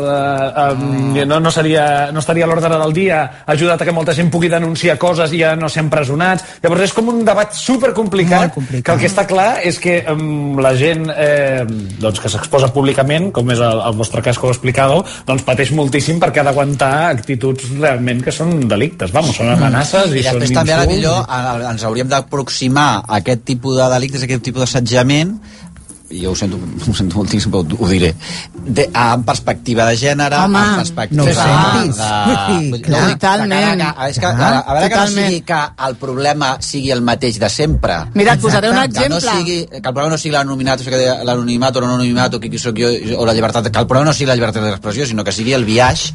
el, no, no, seria no estaria a l'ordre del dia, ha ajudat a que molta gent pugui denunciar coses i ja no ser empresonats. Llavors és com un debat supercomplicat, complicat. Que el que està clar és que um, la gent eh, doncs que s'exposa públicament, com és el, el vostre cas que ho explicàveu, doncs pateix moltíssim perquè ha d'aguantar actituds realment que són delictes, vamos, són amenaces i, i són insults. I després també a la millor ens hauríem d'aproximar a aquest tipus de delictes, a aquest tipus d'assetjament, jo ho sento, ho sento moltíssim, però ho diré, de, en perspectiva de gènere, Home, en perspectiva no de... sentis. de, de clar, totalment. És que, a, a veure que no sigui que el problema sigui el mateix de sempre. Mira, et posaré un exemple. Que, no sigui, que el problema no sigui l'anonimat, l'anonimat o l'anonimat, o qui soc jo, o la llibertat, que el problema no sigui la llibertat d'expressió, sinó que sigui el biaix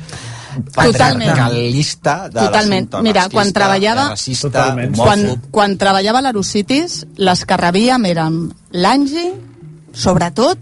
patriarcalista de Totalment. La Mira, quan treballava racista, quan, quan treballava a l'Arocitis, les que rebíem eren l'Angi, sobretot,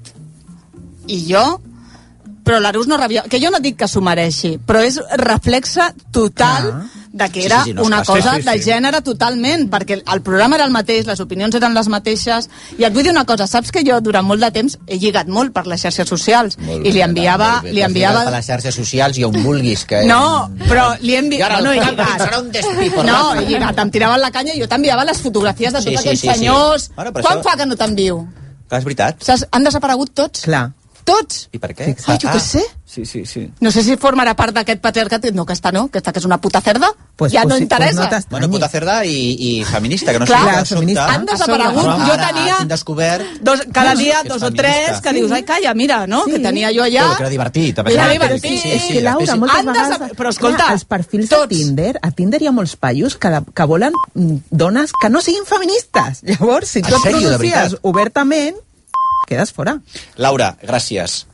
i jo, però l'Arús no rebia... Que jo no dic que s'ho mereixi, però és reflexe total ah. de que era sí, sí, sí, no una cosa sí, sí, sí. de gènere totalment, perquè el programa era el mateix, les opinions eren les mateixes, i et vull dir una cosa, saps que jo durant molt de temps he lligat molt per les xarxes socials, molt i li enviava... Bé, li enviava... Per les xarxes socials i on vulguis, que... No, però li enviava... No, no, he lligat. No, he lligat, em tiraven la canya i jo t'enviava les fotografies de tots sí, aquells sí, sí, senyors. Sí. Bueno, quan això... fa que no t'envio? Clar, és veritat. Saps? Han desaparegut tots. Clar. Tots. I per què? Ai, jo què sé. Sí, sí, sí. No sé si formarà part d'aquest patriarcat. No, que esta no, que esta que és una puta cerda. Pues, ja pues, no sí, interessa. pues no Bueno, puta cerda i, i feminista, que no Clar, sé clar, de sobte. feminista. Han desaparegut. Ara, Jo tenia hem descobert... dos, cada dia que ets dos o feminista. tres que dius, ai, calla, mira, no? Sí. Que tenia jo allà... Però que era divertit. a Era pesar de- divertit. Sí, sí, És sí, que, Laura, sí. moltes Han vegades... desap- però escolta, clar, els perfils tots. de Tinder, a Tinder hi ha molts paios que, que volen mm, dones que no siguin feministes. Llavors, si tu En et sèrio, de pronuncies veritat? obertament, quedes fora. Laura, gràcies.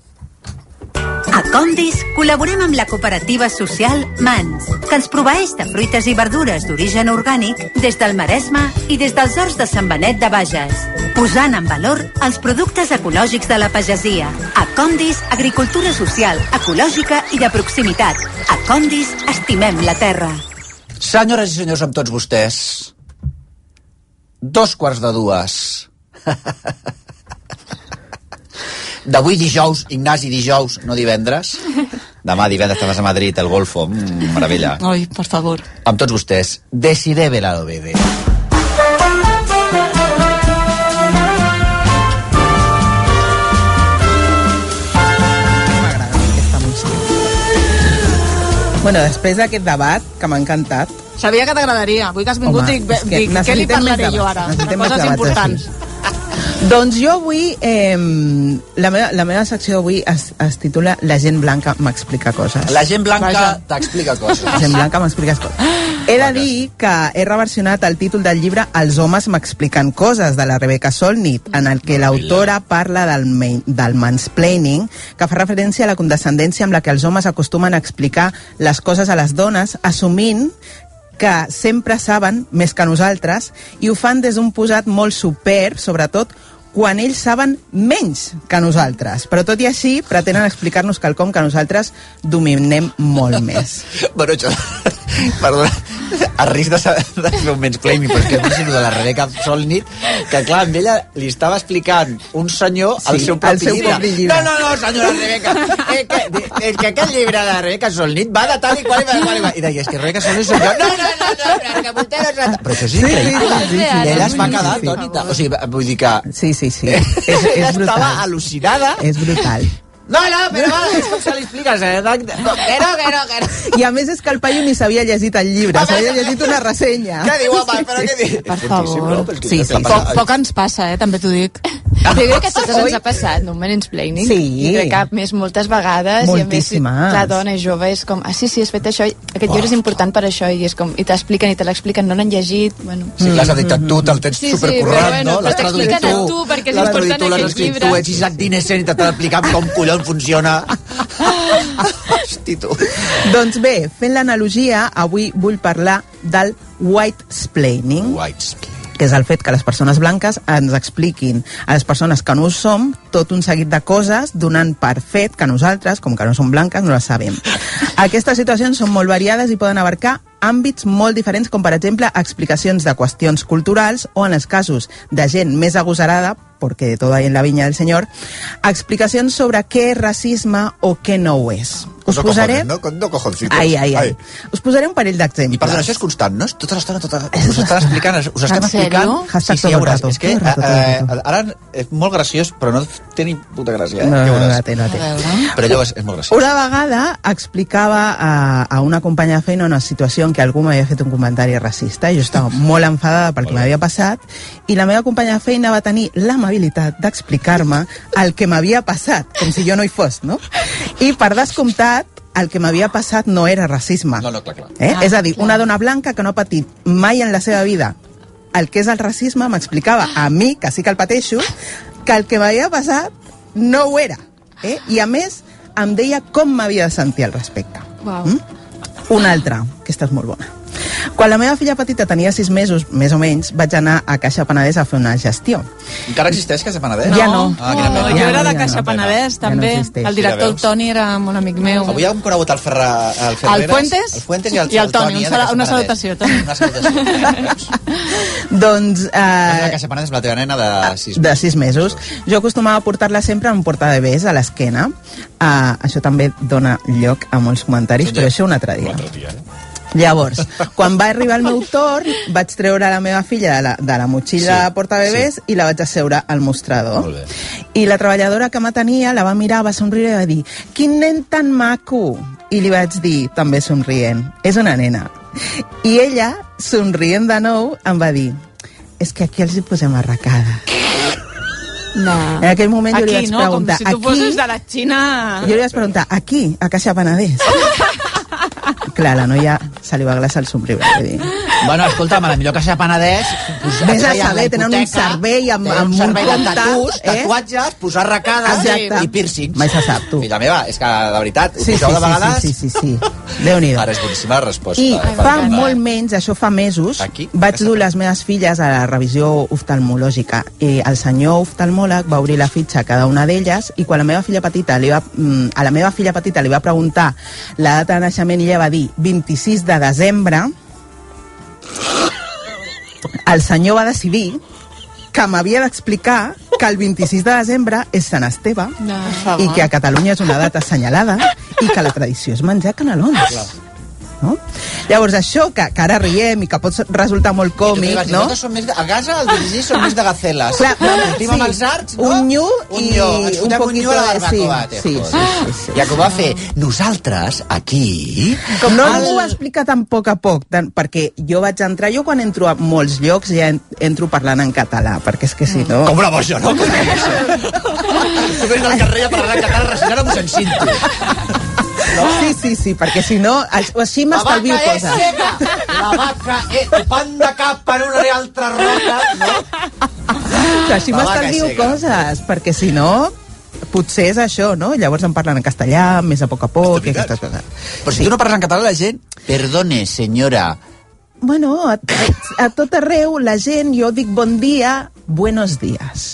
A Condis col·laborem amb la cooperativa social Mans, que ens proveeix de fruites i verdures d'origen orgànic des del Maresme i des dels horts de Sant Benet de Bages, posant en valor els productes ecològics de la pagesia. A Condis, agricultura social, ecològica i de proximitat. A Condis, estimem la terra. Senyores i senyors, amb tots vostès, dos quarts de dues. D'avui dijous, Ignasi, dijous, no divendres. Demà divendres estàs a Madrid, el Golfo, mm, meravella. Ai, per favor. Amb tots vostès, Decidebe la Lobede. M'agrada aquesta música. Bueno, després d'aquest debat, que m'ha encantat... Sabia que t'agradaria. Avui que has vingut, Home, dic, és que dic què li necessitem parlaré més jo debats, ara? De necessitem més coses debats importants. així. Doncs jo avui, eh, la, meva, la meva secció d'avui es, es titula La gent blanca m'explica coses. La gent blanca t'explica coses. La gent blanca m'explica coses. He de dir que he reversionat el títol del llibre Els homes m'expliquen coses, de la Rebecca Solnit, en el que l'autora parla del, main, del mansplaining, que fa referència a la condescendència amb la que els homes acostumen a explicar les coses a les dones, assumint que sempre saben més que nosaltres i ho fan des d'un posat molt superb, sobretot quan ells saben menys que nosaltres. Però tot i així pretenen explicar-nos quelcom que nosaltres dominem molt més. Bueno, jo... Perdona, a risc de, de fer un mansplaining, però és que és de la Rebecca Solnit, que clar, amb ella li estava explicant un senyor sí, el seu propi, el seu llibre. propi llibre. No, no, no, senyora Rebecca, eh, que, és que aquest llibre de la Rebecca Solnit va de tal i qual i qual i qual. I deia, és que Rebecca Solnit soc jo. No, no, no, no, que vostè no és... Però això és increïble. Sí, sí, sí, sí, sí. Ella es va quedar atònita. O sigui, vull dir que... Sí, sí, sí. És, és brutal. Estava al·lucinada. És brutal. No, no, però va, és com se li expliques, eh? Que no, que no, que no. I a més és que el paio ni s'havia llegit el llibre, s'havia llegit una ressenya. Què diu, home? Però què diu? Per favor. Sí, sí. Poc, poc ens passa, eh? També t'ho dic. Jo crec que a totes ens ha passat, no? Un mansplaining. Sí. I crec que a més moltes vegades. Moltíssimes. I a més, la dona és jove, és com, ah, sí, sí, has fet això, aquest llibre és important per això, i és com, i t'expliquen i te l'expliquen, no l'han llegit, bueno... Sí, l'has editat tu, te'l tens sí, supercorrent, sí, no? L'has traduït tu, tu, perquè és important tu, l'has aquest escrit llibre. tu, ets Isaac Dinesen i t'estàs explicant com collons funciona. Hosti, tu. Doncs bé, fent l'analogia, avui vull parlar del whitesplaining. Whitesplaining. Que és el fet que les persones blanques ens expliquin a les persones que no ho som tot un seguit de coses, donant per fet que nosaltres, com que no som blanques, no les sabem. Aquestes situacions són molt variades i poden abarcar àmbits molt diferents, com per exemple explicacions de qüestions culturals o, en els casos de gent més agosarada, porque todo hay en la viña del Señor, explicacions sobre què és racisme o què no ho és. Us no posaré... Cojones, no? No cojoncitos. Ai, ai, ai. Us posaré un parell d'exemples. I perdona, això és constant, no? Tota l'estona, tota... us estan explicant, us estem explicant... Hashtag sí, sí, ja veuràs. todo el rato, És que todo el rato, todo el rato. eh, ara és molt graciós, però no té ni puta gràcia. Eh? No, ja no, veuràs. no té, no té. Però allò és, és molt graciós. Una vegada explicava a, a una companya de feina una situació en què algú m'havia fet un comentari racista i jo estava molt enfadada pel que m'havia passat i la meva companya de feina va tenir l'amabilitat d'explicar-me el que m'havia passat, com si jo no hi fos, no? I per descomptat, el que m'havia passat no era racisme. No, no, clar, clar. Eh? Ah, és a dir, clar. una dona blanca que no ha patit mai en la seva vida el que és el racisme m'explicava a mi, que sí que el pateixo, que el que m'havia passat no ho era. Eh? I a més, em deia com m'havia de sentir al respecte. Wow. Mm? Una altra, aquesta és molt bona. Quan la meva filla petita tenia sis mesos, més o menys, vaig anar a Caixa Penedès a fer una gestió. Encara existeix Caixa Penedès? Ja no. Ah, quina pena. Jo Ja era no, de ja Caixa no. Penedès, també. Ja no existeix. El director, Sí, ja el Toni, era un amic meu. Avui hem conegut el, Ferra, el Ferreres, El Fuentes, el Fuentes i el, i el Toni. eh, Un de sal- Caixa una Penedès. salutació, Toni. Una salutació. Doncs... Vas anar a Eh, Caixa Penedès amb la teva nena de sis de sis mesos. Jo acostumava a portar-la sempre amb portabebès a l'esquena. Uh, això també dona lloc a molts comentaris, però això un altre dia. Llavors, quan va arribar el meu torn, vaig treure la meva filla de la, de la motxilla sí, portabebès sí. i la vaig asseure al mostrador. I la treballadora que m'atenia la va mirar, va somriure i va dir: quin nen tan maco! I li vaig dir, també somrient, és una nena. I ella, somrient de nou, em va dir: és que aquí els hi posem arracada. No. En aquell moment aquí, jo li vaig no? preguntar... Com si tu aquí, fossis de la Xina... Jo li vaig preguntar, aquí, a Caixa Penedès. Clar, la noia se li va glaçar el somriure. Bueno, escolta'm, a la millor Caixa Penedès... Pues, vés a saber, tenen un servei amb, amb un, un servei de tatus, eh? tatuatges, posar arracades i piercings. Mai se sap, tu. Filla meva, és que, de veritat, ho sí, poseu sí, de vegades... Sí, sí, sí, sí. Déu-n'hi-do. Ara és boníssima la resposta. I eh, fa molt menys, això fa mesos, Aquí? vaig dur les meves filles a la revisió oftalmològica. I el senyor oftalmòleg va obrir la fitxa a cada una d'elles i quan la meva filla petita li va, a la meva filla petita li va preguntar la data de naixement i ella va dir vint-i-sis de desembre, el senyor va decidir que m'havia d'explicar que el vint-i-sis de desembre és Sant Esteve no, i que a Catalunya és una data assenyalada i que la tradició és menjar canelons. No? Llavors això, que, que ara riem i que pot resultar molt còmic, I tu no? Som més de, a casa, al dirigir, són més de gaceles. Clar, no, Cultivem sí, els arts, no? un nyu un i nyu. Ens un fotem un poquito nyu a la de- barbacoa, sí, sí, sí, sí, sí. Ja que ho va fer. Nosaltres, aquí... Com no el... m'ho va explicar tan poc a poc, tan, perquè jo vaig entrar, jo quan entro a molts llocs ja en, entro parlant en català, perquè és que si no... Com una boja, no? Com una boja. Tu vens al carrer a parlar en català, Resina, no m'ho sento. No? Sí, sí, sí, perquè si no, així m'estalvio coses. La vaca és seca, la vaca és pan de cap per una i altra roca, no? Així m'estalvio coses, perquè si no, potser és això, no? Llavors em parlen en castellà, més a poc a poc, i aquestes coses. Però si tu no parles en català, la gent... Perdone, senyora. Bueno, a, a, a tot arreu, la gent, jo dic bon dia, buenos días.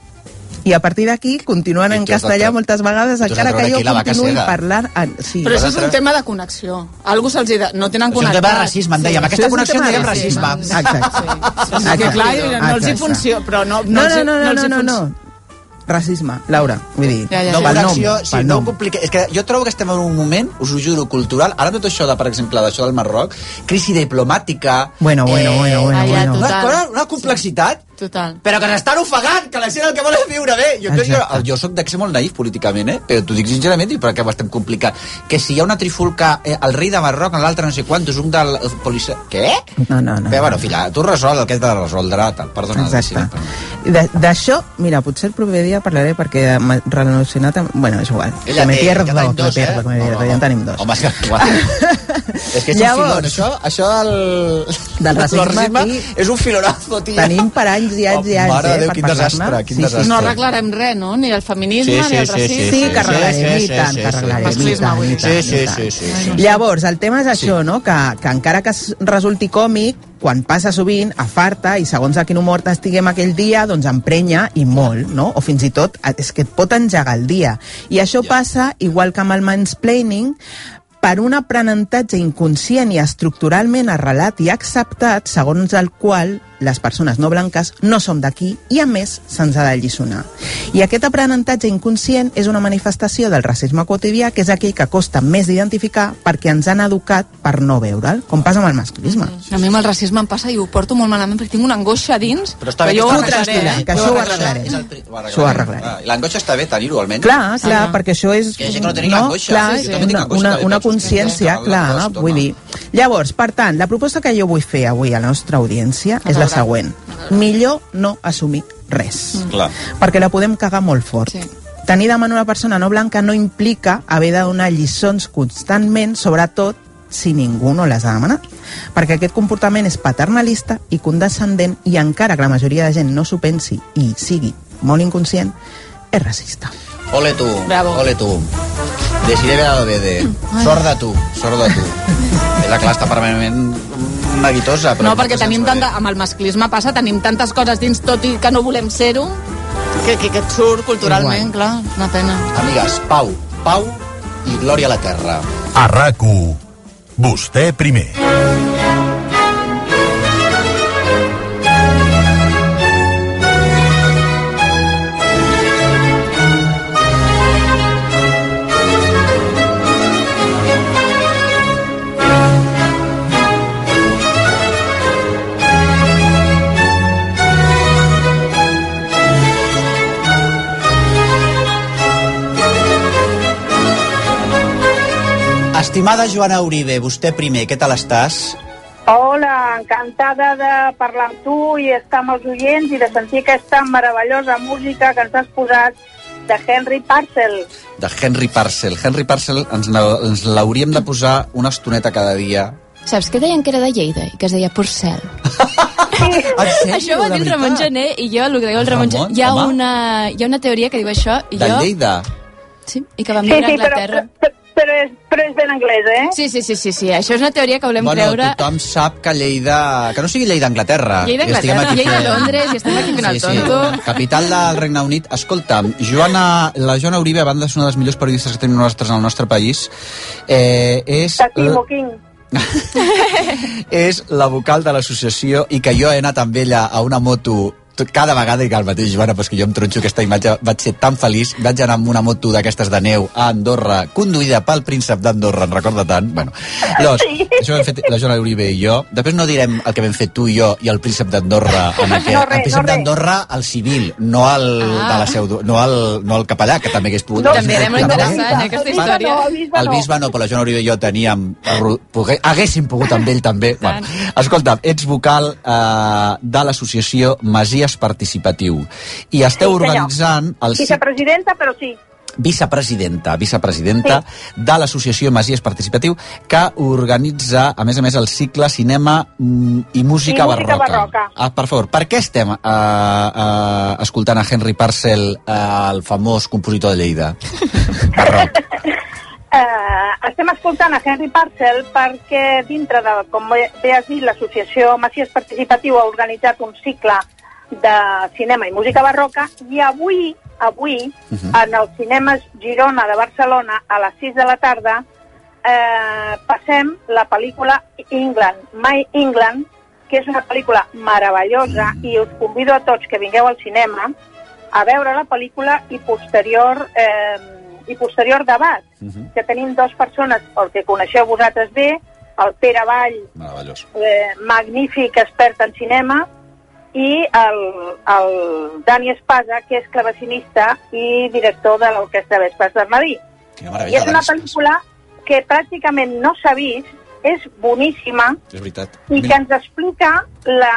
I a partir d'aquí continuen en castellà moltes vegades, encara que jo continuï parlant... En... Sí. Però això és un tema de connexió. Algú se'ls hi... De... No tenen connectat. És un tema de racisme, en dèiem. Sí. Aquesta connexió en dèiem racisme. Exacte. Sí. És que clar, no els hi funciona, però no... No, no, no, no, els hi no, no. Racisme, Laura, vull dir, ja, ja, ja. No, pel nom, sí, pel no nom. Complica... És que jo trobo que estem en un moment, us ho juro, cultural, ara tot això, de, per exemple, d'això del Marroc, crisi diplomàtica... Bueno, bueno, eh, bueno, bueno, bueno. bueno. Una, una complexitat, total. Però que s'estan ofegant, que la gent el que vol és viure bé. Jo, jo, jo soc de ser molt naïf políticament, eh? Però t'ho dic sincerament, i per què ho estem complicant? Que si hi ha una trifulca, eh, el rei de Marroc, l'altre no sé quantos, un del policia... Què? No, no, no. Però, bueno, filla, tu resol el que has de resoldre, tal, perdona. Exacte. D'això, mira, potser el proper dia parlaré perquè m'ha relacionat amb... Bueno, és igual. Ella que me té, pierdo, que tenim dos, me pierdo, eh? me pierdo, No, no, ja en tenim dos. Home, és que, clar. És que és Llavors, un filon, això, això del... del racisme aquí, és un filonazo, tia. Tenim per anys i anys i anys, oh, eh, Déu, per quin desastre, quin sí, desastre. No arreglarem res, no? Ni el feminisme, sí, sí, ni el sí, racisme. Sí, sí, que arreglarem, i tant, que arreglarem, i tant, i tant. Sí, sí, sí, sí. Llavors, el tema és això, no? Que, que encara que resulti còmic, quan passa sovint, afarta, i segons a quin humor estiguem aquell dia, doncs emprenya, i molt, no? O fins i tot, és que et pot engegar el dia. I això passa, igual que amb el mansplaining, per un aprenentatge inconscient i estructuralment arrelat i acceptat, segons el qual les persones no blanques no som d'aquí i, a més, se'ns ha de lliçonar. I aquest aprenentatge inconscient és una manifestació del racisme quotidià, que és aquell que costa més d'identificar perquè ens han educat per no veure'l, com passa amb el masclisme. A mi amb el racisme em passa i ho porto molt malament perquè tinc una angoixa dins, però està bé, que jo ho arreglaré. Que això ho arreglaré. Això ho arreglaré. L'angoixa està bé tenir-ho, almenys. Clar, clar, perquè això és... Que hi ha gent que no tenia angoixa. Clar, Sí, sí. Jo també tinc una, angoixa, una, també una penso, consciència, sí, clar, l'agost, vull dir... Llavors, per tant, la proposta que jo vull fer avui a la nostra audiència és la següent. Millor no assumir res. Mm. Clar. Perquè la podem cagar molt fort. Sí. Tenir davant una persona no blanca no implica haver de donar lliçons constantment, sobretot si ningú no les ha demanat. Perquè aquest comportament és paternalista i condescendent, i encara que la majoria de gent no s'ho pensi i sigui molt inconscient, és racista. Ole tu, Bravo. ole tu. Desiré Benalovede. Sort de tu, sort de tu. És la classe permanentment neguitosa. Però No, perquè tenim tanta... Amb el masclisme passa, tenim tantes coses dins, tot i que no volem ser-ho, que, que, que et surt culturalment, clar, una pena. Amigues, pau, pau i glòria a la terra. A RAC u, vostè primer. Estimada Joana Uribe, vostè primer, què tal estàs? Hola, encantada de parlar amb tu i estar amb els oients i de sentir aquesta meravellosa música que ens has posat de Henry Purcell. De Henry Purcell. Henry Purcell ens, ens l'hauríem de posar una estoneta cada dia. Saps que deien que era de Lleida i que es deia Purcell? Això ho va dir el Ramon Gené i jo, el que diu el Ramon Gené, hi ha una, hi ha una teoria que diu això i de jo... Lleida? Sí, i que vam viure a Anglaterra. Però, però, però, és, però és ben anglès, eh? Sí, sí, sí, sí, sí. Això és una teoria que volem bueno, creure... Bueno, tothom sap que Lleida... Que no sigui Lleida Anglaterra. Lleida Anglaterra, Lleida fent... Londres, i estem aquí fent el sí, tonto. Sí. Capital del Regne Unit. Escolta'm, Joana, la Joana Uribe, a banda de ser una de les millors periodistes que tenim nosaltres en el nostre país, eh, és... T'estimo, King. és la vocal de l'associació i que jo he anat amb ella a una moto cada vegada dic el mateix, Joana, però és que jo em tronxo aquesta imatge, vaig ser tan feliç, vaig anar amb una moto d'aquestes de neu a Andorra, conduïda pel príncep d'Andorra, en recorda tant? Bueno, llavors, sí. Això ho hem fet la Joana Uribe i jo, després no direm el que vam fer tu i jo i el príncep d'Andorra en aquest, no, el príncep no, d'Andorra al civil, no al ah. de la seu, no al, no al capellà, que també hagués pogut... No, també era molt interessant, aquesta història. El bisbe no, però la Joana Uribe i jo teníem, haguéssim pogut amb ell també. Bueno, escolta, ets vocal eh, de l'associació Masies Participatiu i esteu sí, organitzant el... vicepresidenta, però sí vicepresidenta, vicepresidenta sí. de l'associació Masies Participatiu, que organitza a més a més el cicle Cinema i Música, I música Barroca, barroca. Ah, per favor, per què estem uh, uh, escoltant a Henry Purcell, uh, el famós compositor de Lleida? Barroc. Uh, estem escoltant a Henry Purcell perquè dintre de, com bé has dit, l'associació Masies Participatiu ha organitzat un cicle de cinema i música barroca i avui, avui uh-huh. en els cinemes Girona de Barcelona a les sis de la tarda eh, passem la pel·lícula England, My England, que és una pel·lícula meravellosa uh-huh. i us convido a tots que vingueu al cinema a veure la pel·lícula i posterior eh, i posterior debat, uh-huh. que tenim dues persones, el que coneixeu vosaltres bé, el Pere Vall, eh, magnífic expert en cinema, i el, el Dani Espasa, que és clavecinista i director de l'Orquestra Vespes d'Armadí. I és una pel·lícula que pràcticament no s'ha vist, és boníssima, és veritat. I que ens explica la,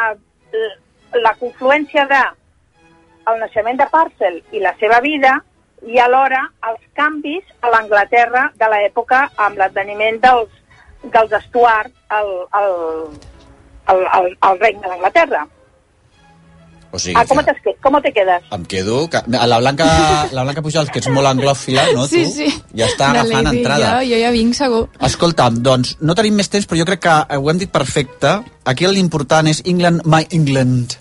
la confluència de el naixement de Purcell i la seva vida i alhora els canvis a l'Anglaterra de l'època amb l'adveniment dels, dels Stuart al, al, al, al, al regne d'Anglaterra. O sigui, ah, com, que... te, com te quedes? Em quedo... Que... La Blanca, la Blanca Pujol, que ets molt anglòfila, no, tu? Sí, sí. Ja està agafant Lady, entrada. Jo, jo ja vinc, segur. Escolta'm, doncs, no tenim més temps, però jo crec que ho hem dit perfecte. Aquí l'important és England, My England.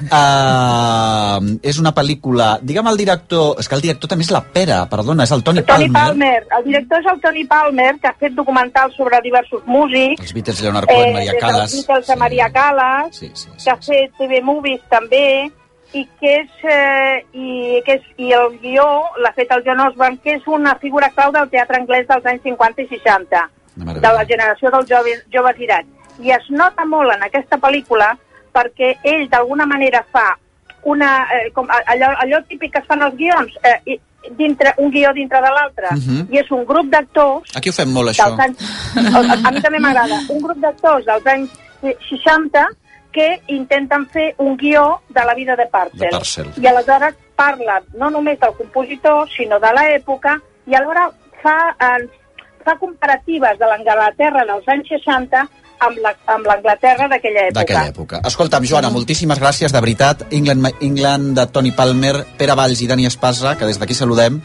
Uh, és una pel·lícula... Digue'm el director... És que el director també és la pera, perdona, és el Tony, el Tony Palmer. Palmer. El director és el Tony Palmer, que ha fet documentals sobre diversos músics. Els Beatles, Leonard Cohen, eh, Maria Callas. Els Beatles, sí. Maria Callas, sí, sí, sí, que ha fet T V Movies també, i que és, eh, i, que és, i el guió l'ha fet el John Osborne, que és una figura clau del teatre anglès dels anys cinquanta i seixanta, de la generació dels joves, joves irats. I es nota molt en aquesta pel·lícula perquè ell d'alguna manera fa una, eh, com allò, allò típic que es fan els guions, eh, dintre, un guió dintre de l'altre, uh-huh. i és un grup d'actors... Aquí ho fem molt, això. Anys, a mi també m'agrada. Un grup d'actors dels anys seixanta que intenten fer un guió de la vida de Purcell. De Purcell. I aleshores parla no només del compositor, sinó de l'època, i alhora fa, eh, fa comparatives de l'Anglaterra dels anys seixanta amb l'Anglaterra d'aquella època. D'aquella època. Escolta'm, Joana, moltíssimes gràcies, de veritat. England, England de Tony Palmer, Pere Valls i Dani Espasa, que des d'aquí saludem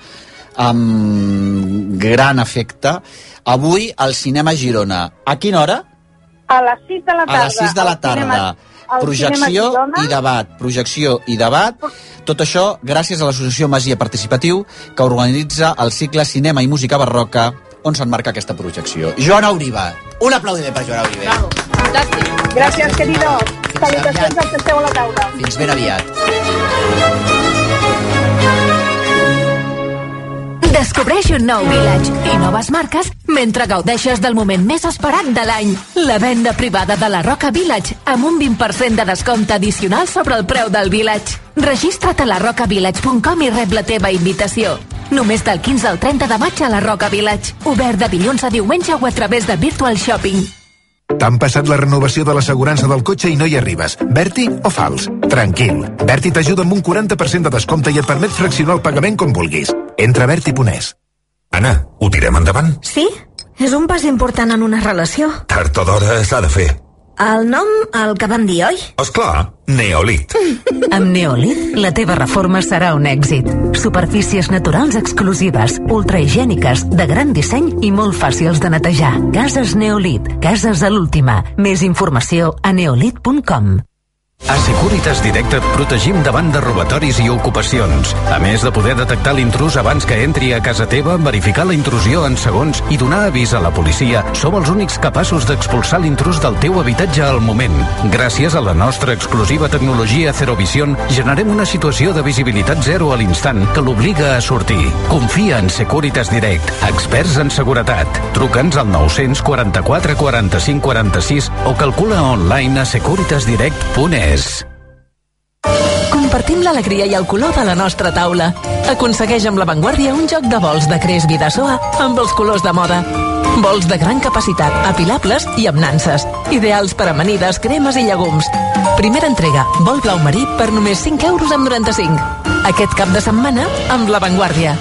amb gran afecte. Avui al Cinema Girona. A quina hora? A les sis de la tarda. A les sis de la tarda. Cinema, projecció i debat. Projecció i debat. Tot això gràcies a l'associació Masia Participatiu, que organitza el cicle Cinema i Música Barroca, on s'enmarca aquesta projecció. Joana Uribe. Un aplaudiment per Joana Uribe. Bravo. Fantàstic. Gràcies, querido. Salutacions al que esteu a la taula. Fins ben aviat. De Descobreix un nou Village i noves marques mentre gaudeixes del moment més esperat de l'any. La venda privada de la Roca Village amb un vint per cent de descompte addicional sobre el preu del Village. Registra't a la roca village punt com i rep la teva invitació. Només del quinze al trenta de maig a la Roca Village. Obert de dilluns a diumenge o a través de Virtual Shopping. T'han passat la renovació de l'assegurança del cotxe i no hi arribes. Berti o fals? Tranquil. Berti t'ajuda amb un quaranta per cent de descompte i et permet fraccionar el pagament com vulguis. Entra a berti punt es. Anna, ho tirem endavant? Sí, és un pas important en una relació. Tard o d'hora s'ha de fer. El nom, el que vam dir, oi? Esclar, Neolit. Amb Neolit, la teva reforma serà un èxit. Superfícies naturals exclusives, ultrahigièniques, de gran disseny i molt fàcils de netejar. Cases Neolit, cases a l'última. Més informació a neolit punt com. A Securitas Direct et protegim davant de robatoris i ocupacions. A més de poder detectar l'intrus abans que entri a casa teva, verificar la intrusió en segons i donar avís a la policia, som els únics capaços d'expulsar l'intrus del teu habitatge al moment. Gràcies a la nostra exclusiva tecnologia Zero Vision, generem una situació de visibilitat zero a l'instant que l'obliga a sortir. Confia en Securitas Direct, experts en seguretat. Truca'ns al nou-cents quaranta-quatre quaranta-cinc quaranta-sis o calcula online a securitas direct punt es. Compartim l'alegria i el color de la nostra taula. Aconsegueix amb l'avantguàrdia un joc de bols de Cres Vidasoa amb els colors de moda. Bols de gran capacitat, apilables i amb nanses. Ideals per amanides, cremes i llegums. Primera entrega, bol blau marí per només cinc euros amb noranta-cinc. Aquest cap de setmana amb l'avantguàrdia.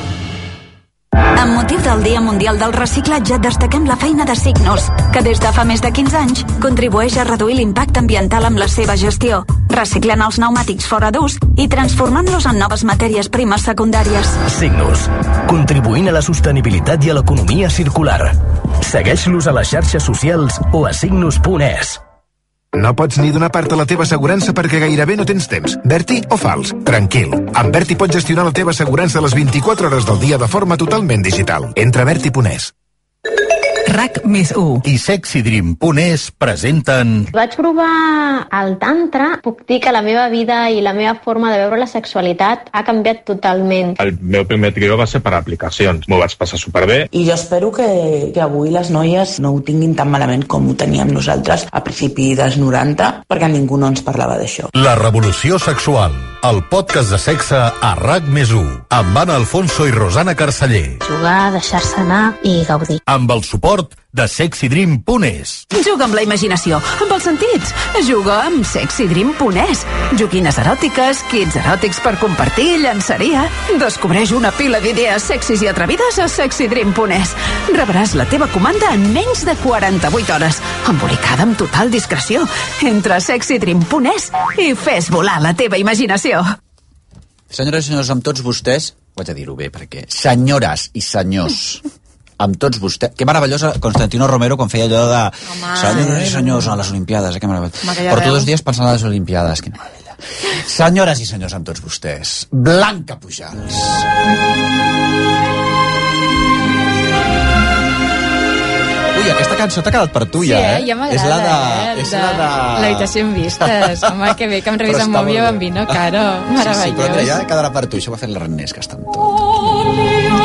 Amb motiu del Dia Mundial del Reciclatge destaquem la feina de Signos, que des de fa més de quinze anys contribueix a reduir l'impacte ambiental amb la seva gestió, reciclant els pneumàtics fora d'ús i transformant-los en noves matèries primes secundàries. Signos, contribuint a la sostenibilitat i a l'economia circular. Segueix-los a les xarxes socials o a signos punt es. No pots ni donar part a la teva assegurança perquè gairebé no tens temps. Berti o fals? Tranquil. Amb Berti pots gestionar la teva assegurança a les vint-i-quatre hores del dia de forma totalment digital. Entra a berti punt es. RAC més u i sexy dream punt es presenten... Vaig provar el tantra. Puc dir que la meva vida i la meva forma de veure la sexualitat ha canviat totalment. El meu primer trio va ser per aplicacions. M'ho vaig passar superbé. I jo espero que, que avui les noies no ho tinguin tan malament com ho teníem nosaltres a principi dels noranta, perquè ningú no ens parlava d'això. La revolució sexual, el podcast de sexe a RAC més u, amb Anna Alfonso i Rosana Carceller. Jugar, deixar-se anar i gaudir. Amb el suport de sexy dream punt es. Juga amb la imaginació, amb els sentits. Juga amb sexy dream punt es. Joguines eròtiques, kits eròtics per compartir, llançaria. Descobreix una pila d'idees sexis i atrevides a sexy dream punt es. Rebràs la teva comanda en menys de quaranta-vuit hores, embolicada amb total discreció. Entra a sexy dream punt es i fes volar la teva imaginació. Senyores i senyors, amb tots vostès, ho haig de dir-ho bé, perquè senyores i senyors, amb tots vostès... Que meravellosa Constantino Romero quan feia allò de... Home, senyores i senyors, a les Olimpiades, eh, que meravellosa. Porto dos dies pensant a les Olimpiades, quina meravella. Senyores i senyors, amb tots vostès, Blanca Pujals. Ui, aquesta cançó t'ha quedat per tu, ja, eh? Sí, eh? Ja m'agrada, és la de... eh? És la de... L'habitació en vistes. Home, que bé que em revisa amb Mòbio Bambino, caro. Meravellós. Sí, sí, però ja quedarà per tu. Això ho ha fet l'Ernest, que està amb tot.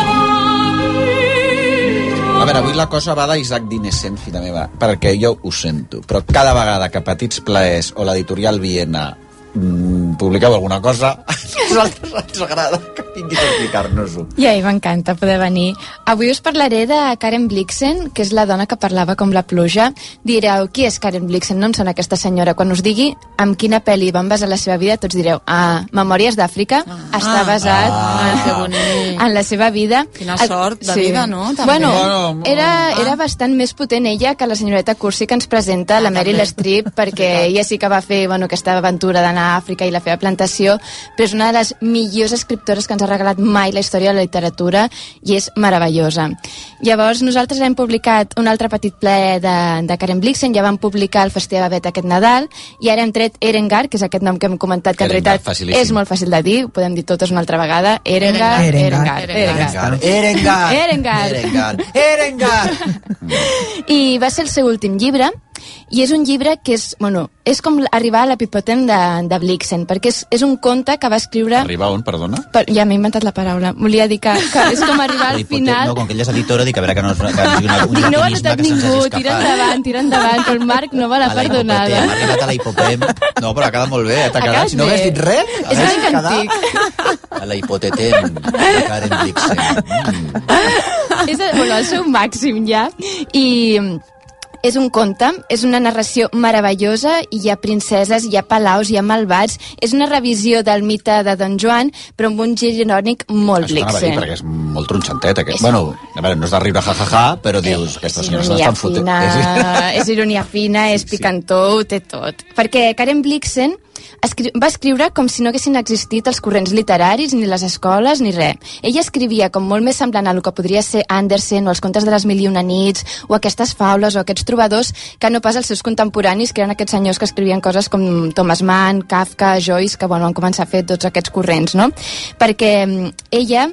A veure, avui la cosa va d'Isaac Dinesen, filla meva, perquè jo ho sento, però cada vegada que Petits Plaers o l'editorial Viena mm, publiqueu alguna cosa, a nosaltres ens agrada que vinguis a explicar-nos-ho. I a mi m'encanta poder venir. Avui us parlaré de Karen Blixen, que és la dona que parlava com la pluja. Direu, qui és Karen Blixen? No en sona aquesta senyora. Quan us digui amb quina pel·li van basar la seva vida, tots direu, ah, Memòries d'Àfrica, ah, està basat ah, en, en la seva vida. Quina sort de sí. vida, no? També. Bueno, bueno era, ah. era bastant més potent ella que la senyoreta Cursi que ens presenta, la Meryl Streep, perquè ella sí que va fer bueno, aquesta aventura d'anar a Àfrica i la seva plantació, però és una de les millors escriptores que ens ha regalat mai la història de la literatura i és meravellosa. Llavors, nosaltres hem publicat un altre petit ple de, de Karen Blixen, ja vam publicar el Festival Babet aquest Nadal, i ara hem tret Erengar, que és aquest nom que hem comentat, que en Erengar, realitat facilíssim. és molt fàcil de dir, ho podem dir totes una altra vegada. Erengar, Erengar, Erengar, Erengar, Erengar, Erengar, Erengar. I va ser el seu últim llibre, I és un llibre que és, bueno, és com arribar a l'epipòtem de, de Blixen, perquè és, és un conte que va escriure... Arribar on, perdona? Per, ja m'he inventat la paraula. Volia dir que, que és com arribar al final... No, com que ella és editora, dic a veure que no és una, que una, un dic, no ho ha notat ningú, tira endavant, tira endavant, però el Marc no va la perdonada. M'ha arribat a la hipopem. No, però ha quedat molt bé, t'ha quedat. Si no hagués dit res, és un mica antic. A la hipotetem, de Karen Blixen. Mm. És bueno, el seu màxim ja. I... és un conte, és una narració meravellosa, i hi ha princeses, hi ha palaus, hi ha malvats, és una revisió del mite de Don Joan, però amb un gir irònic molt Blixen. Perquè és molt tronxantet, aquest. És... Bueno, a veure, no és de riure jajaja, però dius, eh, aquesta senyora s'estan fotent. És ironia fina, és picantó, ho té tot. Perquè Karen Blixen Escri va escriure com si no haguessin existit els corrents literaris, ni les escoles, ni res. Ella escrivia com molt més semblant a el que podria ser Andersen o els contes de les mil i una nits o aquestes faules o aquests trobadors, que no pas els seus contemporanis, que eren aquests senyors que escrivien coses com Thomas Mann, Kafka, Joyce, que bueno, van començar a fer tots aquests corrents, no? Perquè ella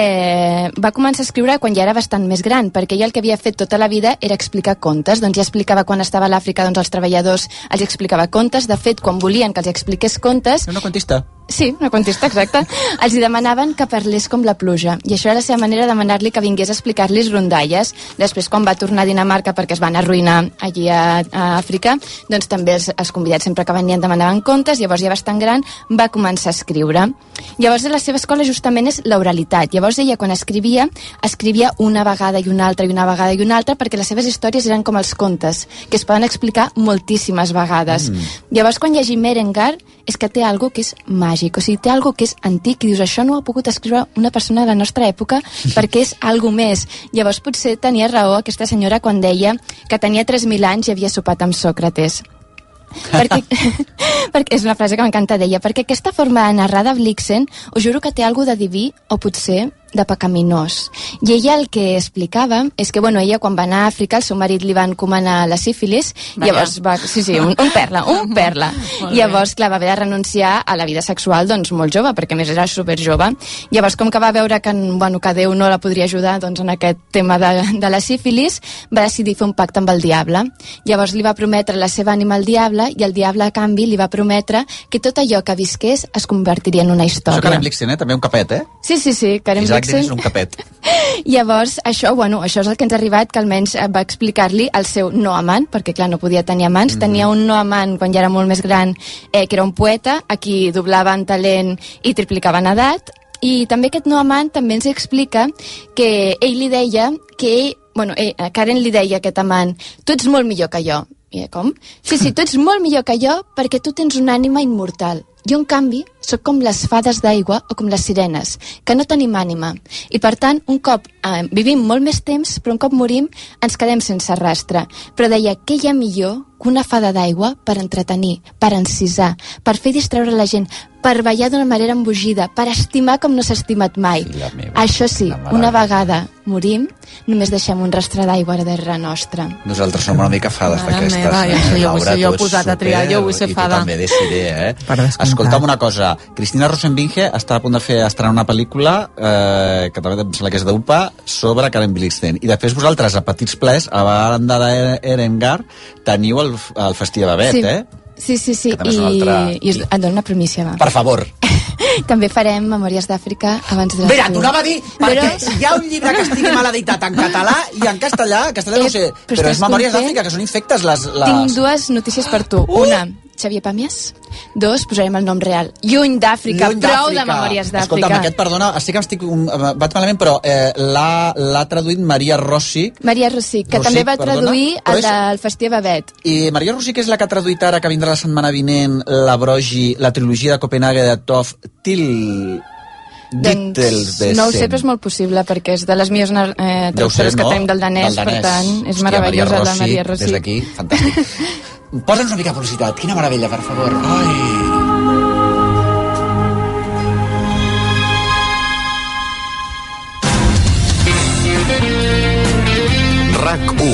eh, va començar a escriure quan ja era bastant més gran, perquè ella el que havia fet tota la vida era explicar contes. Doncs ja explicava quan estava a l'Àfrica, doncs els treballadors els explicava contes. De fet, quan volien que els expliqués contes... Una contista. Sí, una contista, exacte. Els hi demanaven que parlés com la pluja, i això era la seva manera de demanar-li que vingués a explicar-los rondalles. Després, quan va tornar a Dinamarca perquè es van arruïnar allí a, a Àfrica, doncs també els, els convidats sempre que venien demanaven contes. Llavors, ja bastant gran, va començar a escriure. Llavors, la seva escola justament és l'oralitat. Llavors, ella, quan escrivia, escrivia una vegada i una altra i una vegada i una altra, perquè les seves històries eren com els contes, que es poden explicar moltíssimes vegades. Mm. Llavors, quan llegim Berengar, és que té algo que és màgic, o sigui, té algo que és antic, i dius, això no ho ha pogut escriure una persona de la nostra època perquè és algo més. Llavors potser tenia raó aquesta senyora quan deia que tenia tres mil anys i havia sopat amb Sòcrates. perquè, perquè és una frase que m'encanta d'ella, perquè aquesta forma de narrar de Blixen, us juro que té algo de diví o potser de pecaminós. I ella el que explicava és que, bueno, ella quan va anar a Àfrica, el seu marit li va encomanar la sífilis, i llavors va... Sí, sí, un, un perla, un perla. I llavors, clar, va haver de renunciar a la vida sexual, doncs, molt jove, perquè a més era super jove. Llavors, com que va veure que, bueno, que Déu no la podria ajudar, doncs, en aquest tema de, de la sífilis, va decidir fer un pacte amb el diable. Llavors li va prometre la seva ànima al diable, i el diable, a canvi, li va prometre que tot allò que visqués es convertiria en una història. Això Karen Blixen, eh? També un capet, eh? Sí, sí, sí, Karen Blixen. És un capet. Llavors, això, bueno, això és el que ens ha arribat, que almenys va explicar-li al seu no amant, perquè clar, no podia tenir amants, mm-hmm. Tenia un no amant quan ja era molt més gran, eh, que era un poeta, a qui doblava en talent i triplicava en edat, i també aquest no amant també ens explica que ell li deia que ell, bueno, ell, Karen li deia a aquest amant, tu ets molt millor que jo. I com? Sí, sí, tu ets molt millor que jo perquè tu tens una ànima immortal. Jo, en canvi, sóc com les fades d'aigua o com les sirenes, que no tenim ànima. I, per tant, un cop eh, vivim molt més temps, però un cop morim, ens quedem sense rastre. Però deia, què hi ha millor que una fada d'aigua per entretenir, per encisar, per fer distreure la gent, per ballar d'una manera embogida, per estimar com no s'ha estimat mai. Meva, això sí, una vegada morim, només deixem un rastre d'aigua darrere nostra. Nosaltres som una mica fades d'aquestes. Meva, eh? Jo, jo, Laura, jo he posat a triar, jo vull ser fada. I tu també, decidiré, eh? Escolta'm una cosa, Cristina Rosenvinge està a punt de fer estrenar una pel·lícula eh, que també em sembla que és d'UPA sobre Karen Blixen, i després vosaltres a petits plers a banda d'Erengar teniu el, el Festival de Bet, sí. eh? Sí, sí, sí, i, altra... i et dono una primícia, va. Per favor. També farem Memòries d'Àfrica abans de... Mira, t'ho anava a dir, perquè però... si hi ha un llibre que estigui mal editat en català i en castellà, en castellà no ho sé, eh, però, però és Memòries d'Àfrica, que són infectes les, les... Tinc dues notícies per tu. Uh! Una, Xavier Pàmies. Dos, posarem el nom real. Lluny d'Àfrica, prou de Memòries d'Àfrica. Escolta'm, aquest, perdona, estic que estic, um, vaig malament, però eh, l'ha traduït Maria Rossic. Maria Rossic, que Rossic, també va traduir perdona, el és... del Festival Bet. I Maria Rossic és la que ha traduït ara, que vindrà la setmana vinent, la Brogi, la trilogia de Copenhague de Tove Til... Doncs no ho sé, però és molt possible, perquè és de les millors eh, traductores no? que tenim del danès, del danès, per tant, és Hòstia, meravellosa la Maria Rossic. Des d'aquí, fantàstic. Posa'ns una mica de publicitat, quina meravella, per favor. Ai... RAC u.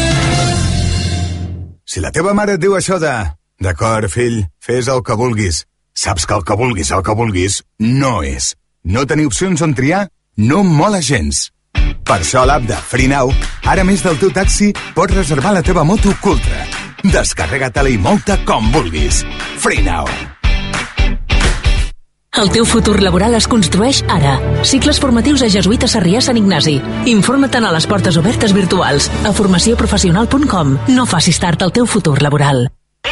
Si la teva mare et diu això de... D'acord, fill, fes el que vulguis. Saps que el que vulguis, el que vulguis, no és. No tenir opcions on triar no mola gens. Per això l'app de FreeNow, ara més del teu taxi, pots reservar la teva moto Cultra. Descarrega-te-la i mou-te com vulguis. Free Now. El teu futur laboral es construeix ara. Cicles formatius a Jesuïta Sarrià Sant Ignasi. Informa't a les portes obertes virtuals a formació professional punt com. No facis tard el teu futur laboral.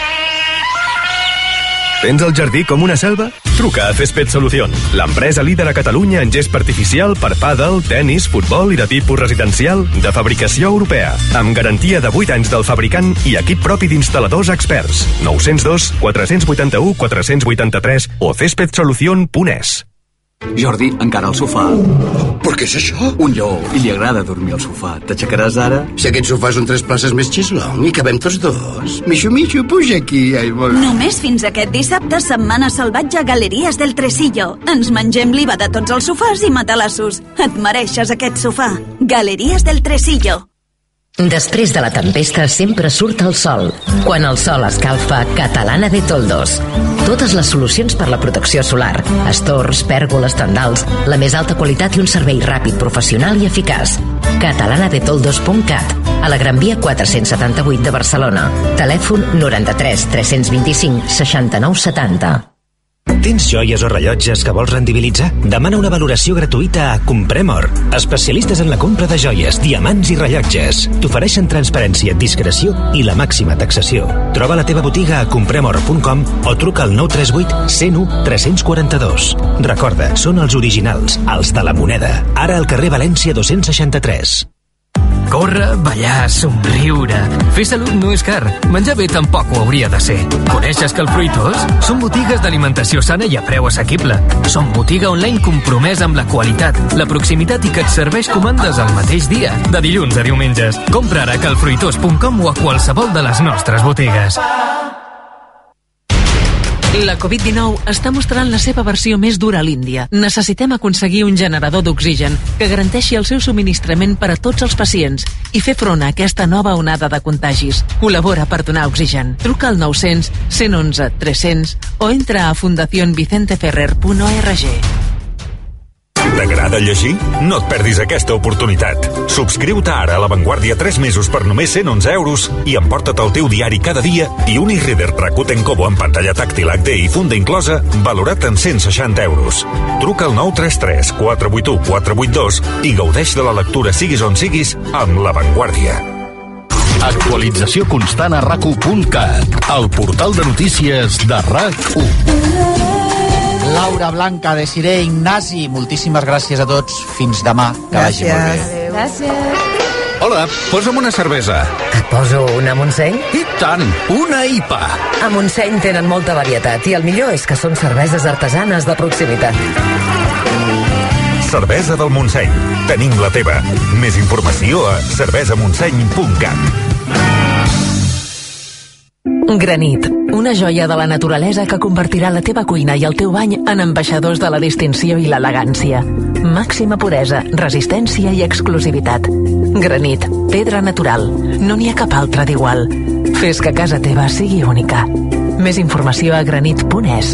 Tens el jardí com una selva? Truca a Césped Solución, l'empresa líder a Catalunya en gespa artificial per pàdel, tenis, futbol i de tipus residencial de fabricació europea, amb garantia de vuit anys del fabricant i equip propi d'instal·ladors experts. nou zero dos, quatre vuit u, quatre vuit tres o césped solución punt es. Jordi, encara al sofà. Per què és això? Un lleó, i li agrada dormir al sofà. T'aixecaràs ara? Si aquest sofà són tres places més xislong i cabem tots dos. Mixo, Mixo, puja aquí. Ai, vol... Només fins aquest dissabte, setmana salvatge a Galeries del Tresillo. Ens mengem l'I V A de tots els sofàs i matalassos. Et mereixes aquest sofà. Galeries del Tresillo. Després de la tempesta sempre surt el sol. Quan el sol escalfa, Catalana de Toldos. Totes les solucions per la protecció solar. Estors, pèrgoles, tendals, la més alta qualitat i un servei ràpid, professional i eficaç. catalana de toldos punt cat, a la Gran Via quatre-cents setanta-vuit de Barcelona. Telèfon noranta-tres tres vint-i-cinc seixanta-nou setanta. Tens joies o rellotges que vols rendibilitzar? Demana una valoració gratuïta a Compremor. Especialistes en la compra de joies, diamants i rellotges. T'ofereixen transparència, discreció i la màxima taxació. Troba la teva botiga a compremor punt com o truca al nou tres vuit, cent u, tres quatre dos. Recorda, són els originals, els de la moneda. Ara al carrer València dos-cents seixanta-tres. Córrer, ballar, somriure... Fer salut no és car. Menjar bé tampoc ho hauria de ser. Coneixes que el Fruitós? Són botigues d'alimentació sana i a preu assequible. Són botiga online compromesa amb la qualitat, la proximitat i que et serveix comandes al mateix dia, de dilluns a diumenges. Compra ara a calfruitós punt com o a qualsevol de les nostres botigues. La covid dinou està mostrant la seva versió més dura a l'Índia. Necessitem aconseguir un generador d'oxigen que garanteixi el seu subministrament per a tots els pacients i fer front a aquesta nova onada de contagis. Col·labora per donar oxigen. Truca al nou cents, cent onze, tres-cents o entra a fundación vicente ferrer punt org. T'agrada llegir? No et perdis aquesta oportunitat. Subscriu-te ara a La Vanguardia tres mesos per només cent onze euros i emporta't el teu diari cada dia i un e-reader Rakuten Kobo amb pantalla tàctil H D i funda inclosa valorat en cent seixanta euros. Truca al nou tres tres, quatre vuit u, quatre vuit dos i gaudeix de la lectura siguis on siguis amb La Vanguardia. Actualització constant a rac u punt cat, el portal de notícies de RAC u. Laura, Blanca, Desiré, Ignasi, moltíssimes gràcies a tots. Fins demà, que vagi molt bé. Gràcies. Hola, posa'm una cervesa. Et poso una Montseny? I tant, una I P A. A Montseny tenen molta varietat i el millor és que són cerveses artesanes de proximitat. Cervesa del Montseny. Tenim la teva. Més informació a cervesa montseny punt cat. Granit, una joia de la naturalesa que convertirà la teva cuina i el teu bany en ambaixadors de la distinció i l'elegància. Màxima puresa, resistència i exclusivitat. Granit, pedra natural. No n'hi ha cap altra d'igual. Fes que casa teva sigui única. Més informació a granit punt es.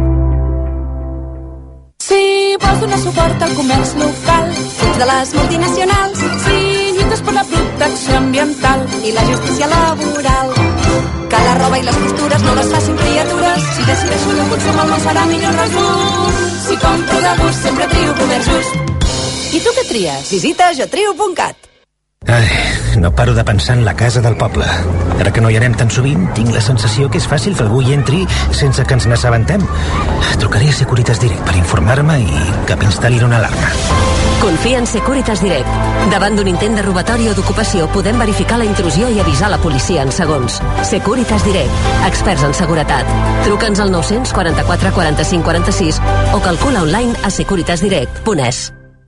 Si vols donar suport al comerç local, de les multinacionals, si lluites per la protecció ambiental i la justícia laboral, que la roba i les costures no les facin criatures. Si decideixo de consum, el món serà millor resum. Si compro de gust, sempre trio comerç just. I tu què tries? Visita jotrio punt cat. Ai, no paro de pensar en la casa del poble. Ara que no hi anem tan sovint, tinc la sensació que és fàcil que algú hi entri sense que ens n'assabentem. Trucaré a Securitas Direct per informar-me i que m'instal·lin una alarma. Confia en Securitas Direct. Davant d'un intent de robatori o d'ocupació podem verificar la intrusió i avisar la policia en segons. Securitas Direct. Experts en seguretat. Truca'ns al nou cents, quaranta-quatre, quaranta-cinc, quaranta-sis o calcula online a securitas direct punt es.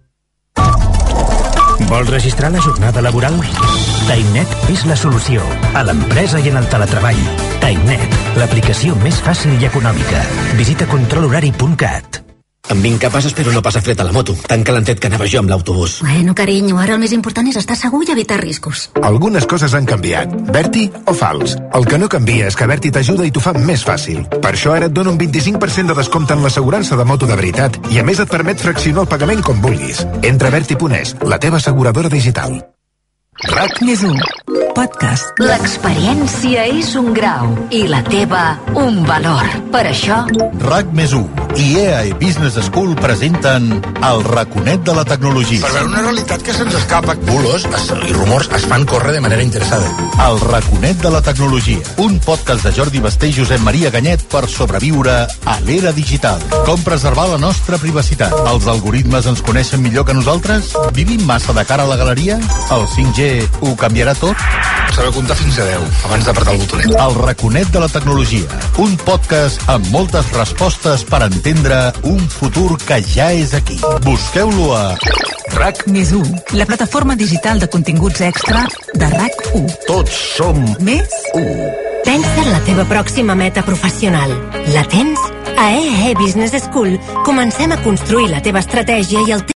Vols registrar la jornada laboral? TimeNet és la solució. A l'empresa i en el teletreball. TimeNet, l'aplicació més fàcil i econòmica. Visita control horari punt cat. Amb vint capes espero no passar fred a la moto, tan calentet que anava jo amb l'autobús. Bueno, carinyo, ara el més important és estar segur i evitar riscos. Algunes coses han canviat. Berti o fals? El que no canvia és que Berti t'ajuda i t'ho fa més fàcil. Per això ara et dona un vint-i-cinc per cent de descompte en l'assegurança de moto de veritat i a més et permet fraccionar el pagament com vulguis. Entra a berti punt es, la teva asseguradora digital. RAC més u. podcast. L'experiència és un grau i la teva un valor. Per això... RAC més u i E A E Business School presenten El raconet de la tecnologia. Per veure una realitat que se'ns escapa. Bulos i rumors es fan córrer de manera interessada. El raconet de la tecnologia. Un podcast de Jordi Basté i Josep Maria Ganyet per sobreviure a l'era digital. Com preservar la nostra privacitat. Els algoritmes ens coneixen millor que nosaltres? Vivim massa de cara a la galeria? El cinc G ho canviarà tot? Saber comptar fins a deu, abans d'apretar el botonet. El raconet de la tecnologia. Un podcast amb moltes respostes per entendre un futur que ja és aquí. Busqueu-lo a... RAC més u, la plataforma digital de continguts extra de RAC u. Tots som més u. Pensa en la teva pròxima meta professional. La tens? A E A E Business School comencem a construir la teva estratègia i el teu